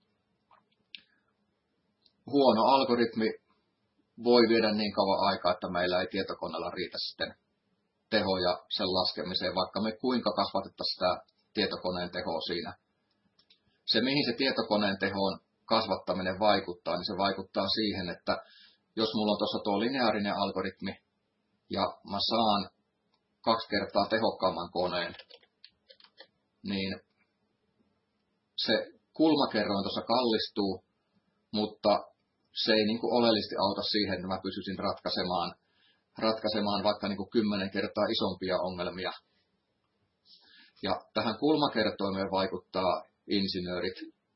huono algoritmi voi viedä niin kauan aikaa, että meillä ei tietokoneella riitä sitten tehoja sen laskemiseen, vaikka me kuinka kasvatettaisiin sitä tietokoneen tehoa siinä. Se, mihin se tietokoneen tehon kasvattaminen vaikuttaa, niin se vaikuttaa siihen, että jos mulla on tuossa tuo lineaarinen algoritmi ja mä saan kaksi kertaa tehokkaamman koneen, niin se kulmakerroin tuossa kallistuu, mutta se ei niin kuin oleellisesti auta siihen, että mä pystyisin ratkaisemaan, ratkaisemaan vaikka niin kuin kymmenen kertaa isompia ongelmia. Ja tähän kulmakertoimeen vaikuttaa insinöörit.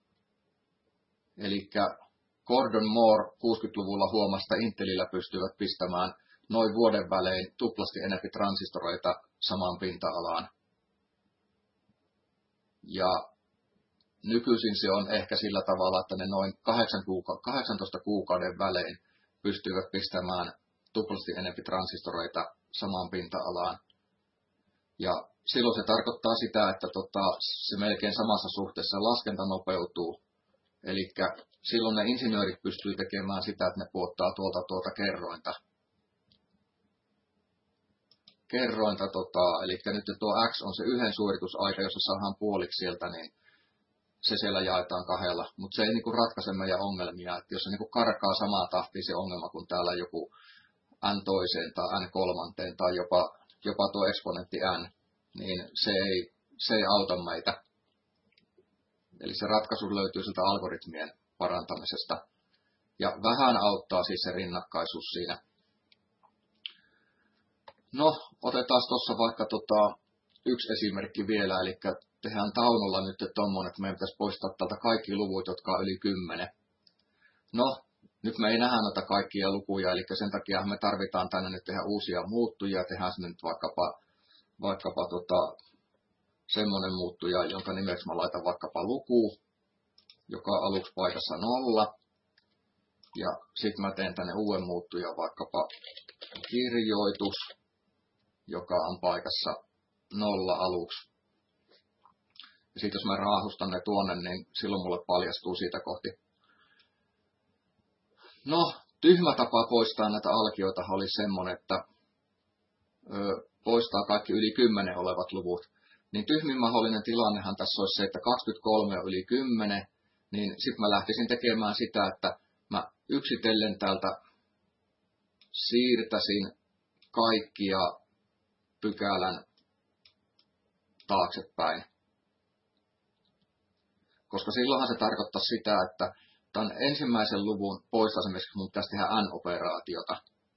Eli Gordon Moore kuusikymmentäluvulla huomasi, että Intelillä pystyvät pistämään noin vuoden välein tuplasti enemmän transistoreita samaan pinta-alaan. Ja nykyisin se on ehkä sillä tavalla, että ne noin kahdeksantoista kuukauden välein pystyvät pistämään tuplasti enemmän transistoreita samaan pinta-alaan. Ja silloin se tarkoittaa sitä, että tota, se melkein samassa suhteessa laskenta nopeutuu. Eli silloin ne insinöörit pystyy tekemään sitä, että ne puottaa tuolta tuolta kerrointa. Kerrointa, tota, eli nyt tuo X on se yhden suoritusaika, jossa saadaan puoliksi sieltä, niin se siellä jaetaan kahdella. Mutta se ei niinku ratkaise meidän ongelmia. Et jos se niinku karkaa samaa tahtia se ongelma, kun täällä joku n toiseen tai n kolmanteen tai jopa, jopa tuo eksponentti n, niin se ei, se ei auta meitä. Eli se ratkaisu löytyy sieltä algoritmien parantamisesta. Ja vähän auttaa siis se rinnakkaisuus siinä. No, otetaan tuossa vaikka tota, yksi esimerkki vielä, eli tehdään taululla nyt tuommoinen, että meidän pitäisi poistaa täältä kaikki luvut, jotka on yli kymmenen. No, nyt me ei nähdä noita kaikkia lukuja, eli sen takia me tarvitaan tänne nyt tehdä uusia muuttujia, tehdään sinne nyt vaikkapa, vaikkapa tota, semmoinen muuttuja, jonka nimeksi mä laitan vaikkapa luku, joka on aluksi paikassa nolla. Ja sitten mä teen tänne uuden muuttujan vaikkapa kirjoitus, joka on paikassa nolla aluksi. Ja sitten jos mä raahustan ne tuonne, niin silloin mulle paljastuu siitä kohti. No, tyhmä tapa poistaa näitä alkioita oli semmonen, että ö, poistaa kaikki yli kymmenen olevat luvut. Niin tyhmin mahdollinen tilannehan tässä olisi se, että kaksikymmentäkolme on yli kymmenen, niin sitten mä lähtisin tekemään sitä, että mä yksitellen täältä siirtäisin kaikkia pykälän taaksepäin. Koska silloinhan se tarkoittaa sitä, että tämän ensimmäisen luvun poistamiseksi mun pitäisi tehdä n-operaatiota.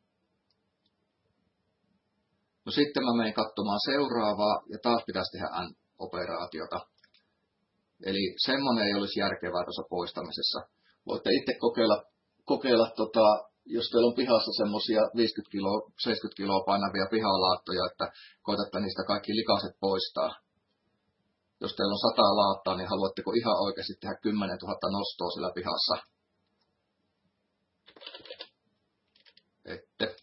No sitten mä menen katsomaan seuraavaa ja taas pitäisi tehdä n-operaatiota. Eli semmoinen ei olisi järkevää tuossa poistamisessa. Voitte itse kokeilla, kokeilla tota, jos teillä on pihassa semmoisia viisikymmentä kiloa, seitsemänkymmentä kiloa painavia pihalaattoja, että koetatte niistä kaikki likaset poistaa. Jos teillä on sata laattaa, niin haluatteko ihan oikeasti tehdä kymmenen tuhatta nostoa sillä pihassa? Ette.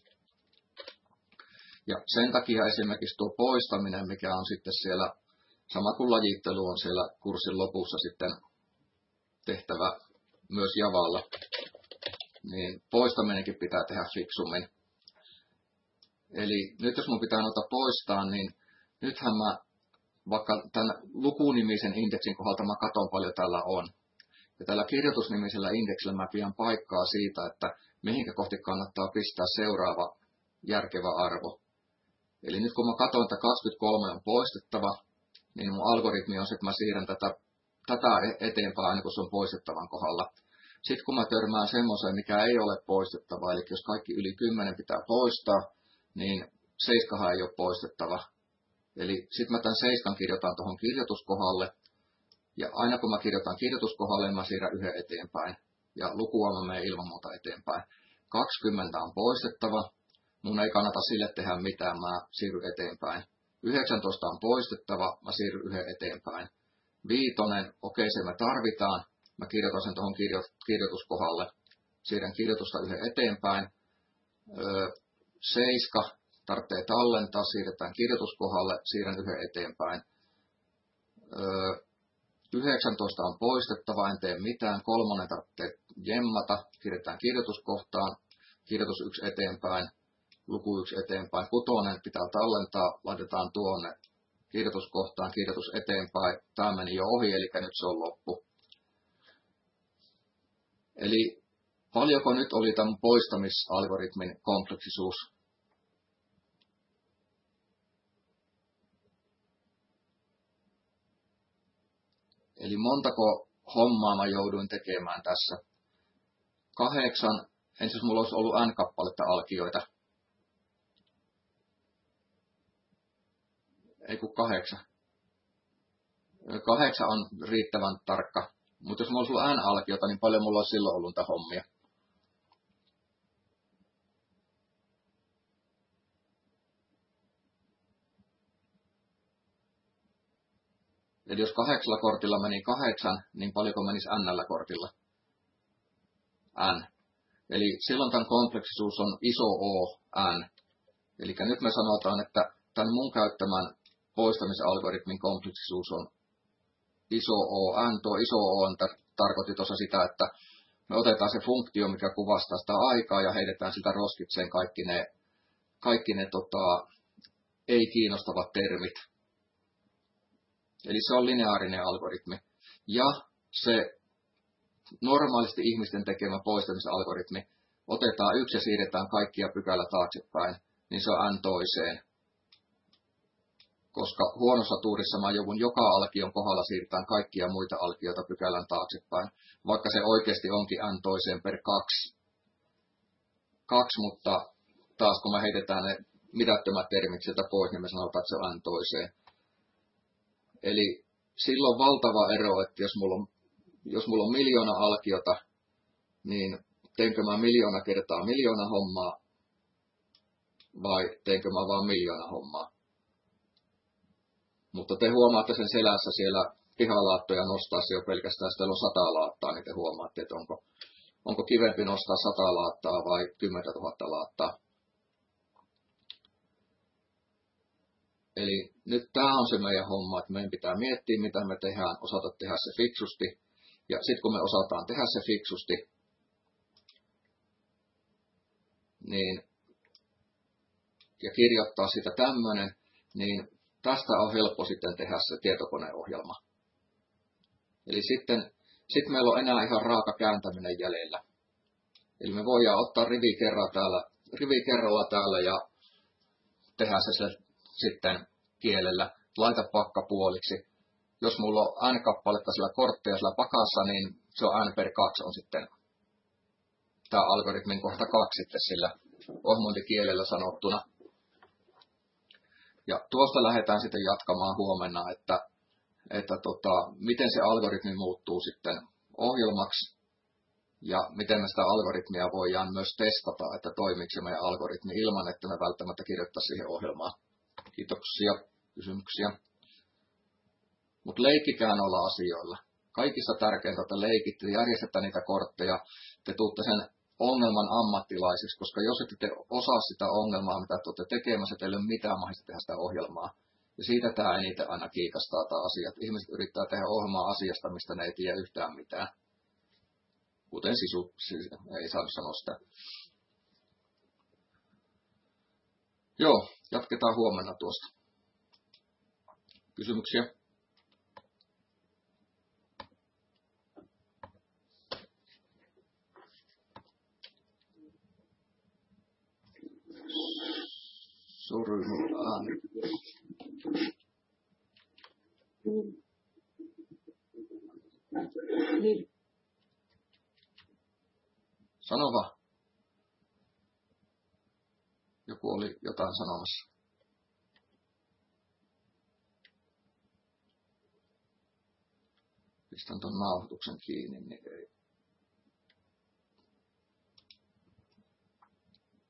Ja sen takia esimerkiksi tuo poistaminen, mikä on sitten siellä, sama kuin lajittelu on siellä kurssin lopussa sitten tehtävä myös Javalla, niin poistaminenkin pitää tehdä fiksummin. Eli nyt jos mun pitää noita poistaa, niin nythän mä vaikka tämän lukunimisen indeksin kohdalta mä katon paljon täällä on. Ja tällä kirjoitusnimisellä indeksillä mä pidän paikkaa siitä, että mihinkä kohti kannattaa pistää seuraava järkevä arvo. Eli nyt kun mä katon, että kaksikymmentäkolme on poistettava, niin mun algoritmi on se, että mä siirrän tätä, tätä eteenpäin aina kun se on poistettavan kohdalla. Sitten kun mä törmään semmoiseen, mikä ei ole poistettava, eli jos kaikki yli kymmenen pitää poistaa, niin seiskahan ei ole poistettava. Eli sitten mä tämän seiskan kirjoitan tuohon kirjoituskohdalle, ja aina kun mä kirjoitan kirjoituskohdalle, mä siirrän yhden eteenpäin, ja lukua mä menen ilman muuta eteenpäin. kaksikymmentä on poistettava, mun ei kannata sille tehdä mitään, mä siirryn eteenpäin. yhdeksäntoista on poistettava, mä siirryn yhden eteenpäin. Viitonen, okei se me tarvitaan, mä kirjoitan sen tuohon kirjo- kirjoituskohdalle, siirrän kirjoitusta yhden eteenpäin. Öö, seiska. Tarvitsee tallentaa, siirretään kirjoituskohdalle, siirrän yhden eteenpäin. Öö, yhdeksäntoista on poistettava, en tee mitään. Kolmonen tarvitsee jemmata, kirjoitetaan kirjoituskohtaan, kirjoitus yksi eteenpäin, luku yksi eteenpäin. Kutonen pitää tallentaa, laitetaan tuonne kirjoituskohtaan, kirjoitus eteenpäin. Tämä meni jo ohi, eli nyt se on loppu. Eli paljonko nyt oli tämän poistamisalgoritmin kompleksisuus? Eli montako hommaa mä jouduin tekemään tässä. Kahdeksan, ensin jos mulla olisi ollut n-kappaletta alkioita. Ei kun kahdeksan. Kahdeksan on riittävän tarkka. Mutta jos mulla olisi ollut n-alkiota, niin paljon mulla olisi silloin ollut niitä hommia. Eli jos kahdeksalla kortilla meni kahdeksan, niin paljonko menisi n kortilla? N. Eli silloin tämän kompleksisuus on iso O, n. Eli nyt me sanotaan, että tämän mun käyttämän poistamisalgoritmin kompleksisuus on iso O, n. Tuo iso O on tar- tarkoitti tuossa sitä, että me otetaan se funktio, mikä kuvastaa sitä aikaa ja heitetään sitä roskitseen kaikki ne, kaikki ne tota, ei kiinnostavat termit. Eli se on lineaarinen algoritmi. Ja se normaalisti ihmisten tekemä poistamisalgoritmi otetaan yksi ja siirretään kaikkia pykälä taaksepäin, niin se on n toiseen. Koska huonossa tuurissa mä joudun joka alkion kohdalla siirretään kaikkia muita alkioita pykälän taaksepäin, vaikka se oikeasti onkin n toiseen per kaksi. Kaksi, mutta taas kun me heitetään ne mitättömät termit sieltä pois, niin me sanotaan, että se on n toiseen. Eli silloin valtava ero, että jos mulla on, jos mulla on miljoona alkiota, niin teenkö mä miljoona kertaa miljoona hommaa vai teenkö mä vaan miljoona hommaa. Mutta te huomaatte sen selässä siellä pihalaattoja nostaa se jo pelkästään, jos teillä on sata laattaa, niin te huomaatte, että onko, onko kivempi nostaa sata laattaa vai kymmentätuhatta laattaa. Eli nyt tämä on se meidän homma, että meidän pitää miettiä, mitä me tehdään, osata tehdä se fiksusti. Ja sitten kun me osataan tehdä se fiksusti, niin, ja kirjoittaa sitä tämmöinen, niin tästä on helppo sitten tehdä se tietokoneohjelma. Eli sitten sit meillä on enää ihan raaka kääntäminen jäljellä. Eli me voidaan ottaa rivi, kerran täällä, rivi kerralla täällä ja tehdä se, se sitten kielellä, laita pakka puoliksi. Jos mulla on n-kappaletta sillä kortteja sillä pakassa, niin se on n per kaksi on sitten tämä algoritmin kohta kaksi sitten sillä ohmontikielellä sanottuna. Ja tuosta lähdetään sitten jatkamaan huomenna, että, että tota, miten se algoritmi muuttuu sitten ohjelmaksi ja miten me sitä algoritmia voidaan myös testata, että toimiiko se meidän algoritmi ilman, että me välttämättä kirjoittaa siihen ohjelmaan. Kiitoksia, kysymyksiä. Mutta leikkikään olla asioilla. Kaikista tärkeintä, että leikit ja järjestetään niitä kortteja, te tuutte sen ongelman ammattilaisiksi, koska jos ette te osaa sitä ongelmaa, mitä te olette tekemässä, teillä ei ole mitään mahdollista tehdä sitä ohjelmaa. Ja siitä tämä eniten aina kiikastaa tämä asia, että ihmiset yrittää tehdä ohjelmaa asiasta, mistä ne ei tiedä yhtään mitään. Kuten sisu, siis ei saa sanoa sitä. Joo, jatketaan huomenna tuosta. Kysymyksiä? Sori, mulla ääni. Sano vaan. Joku oli jotain sanomassa. Pistän ton nauhoituksen kiinni, niin ei.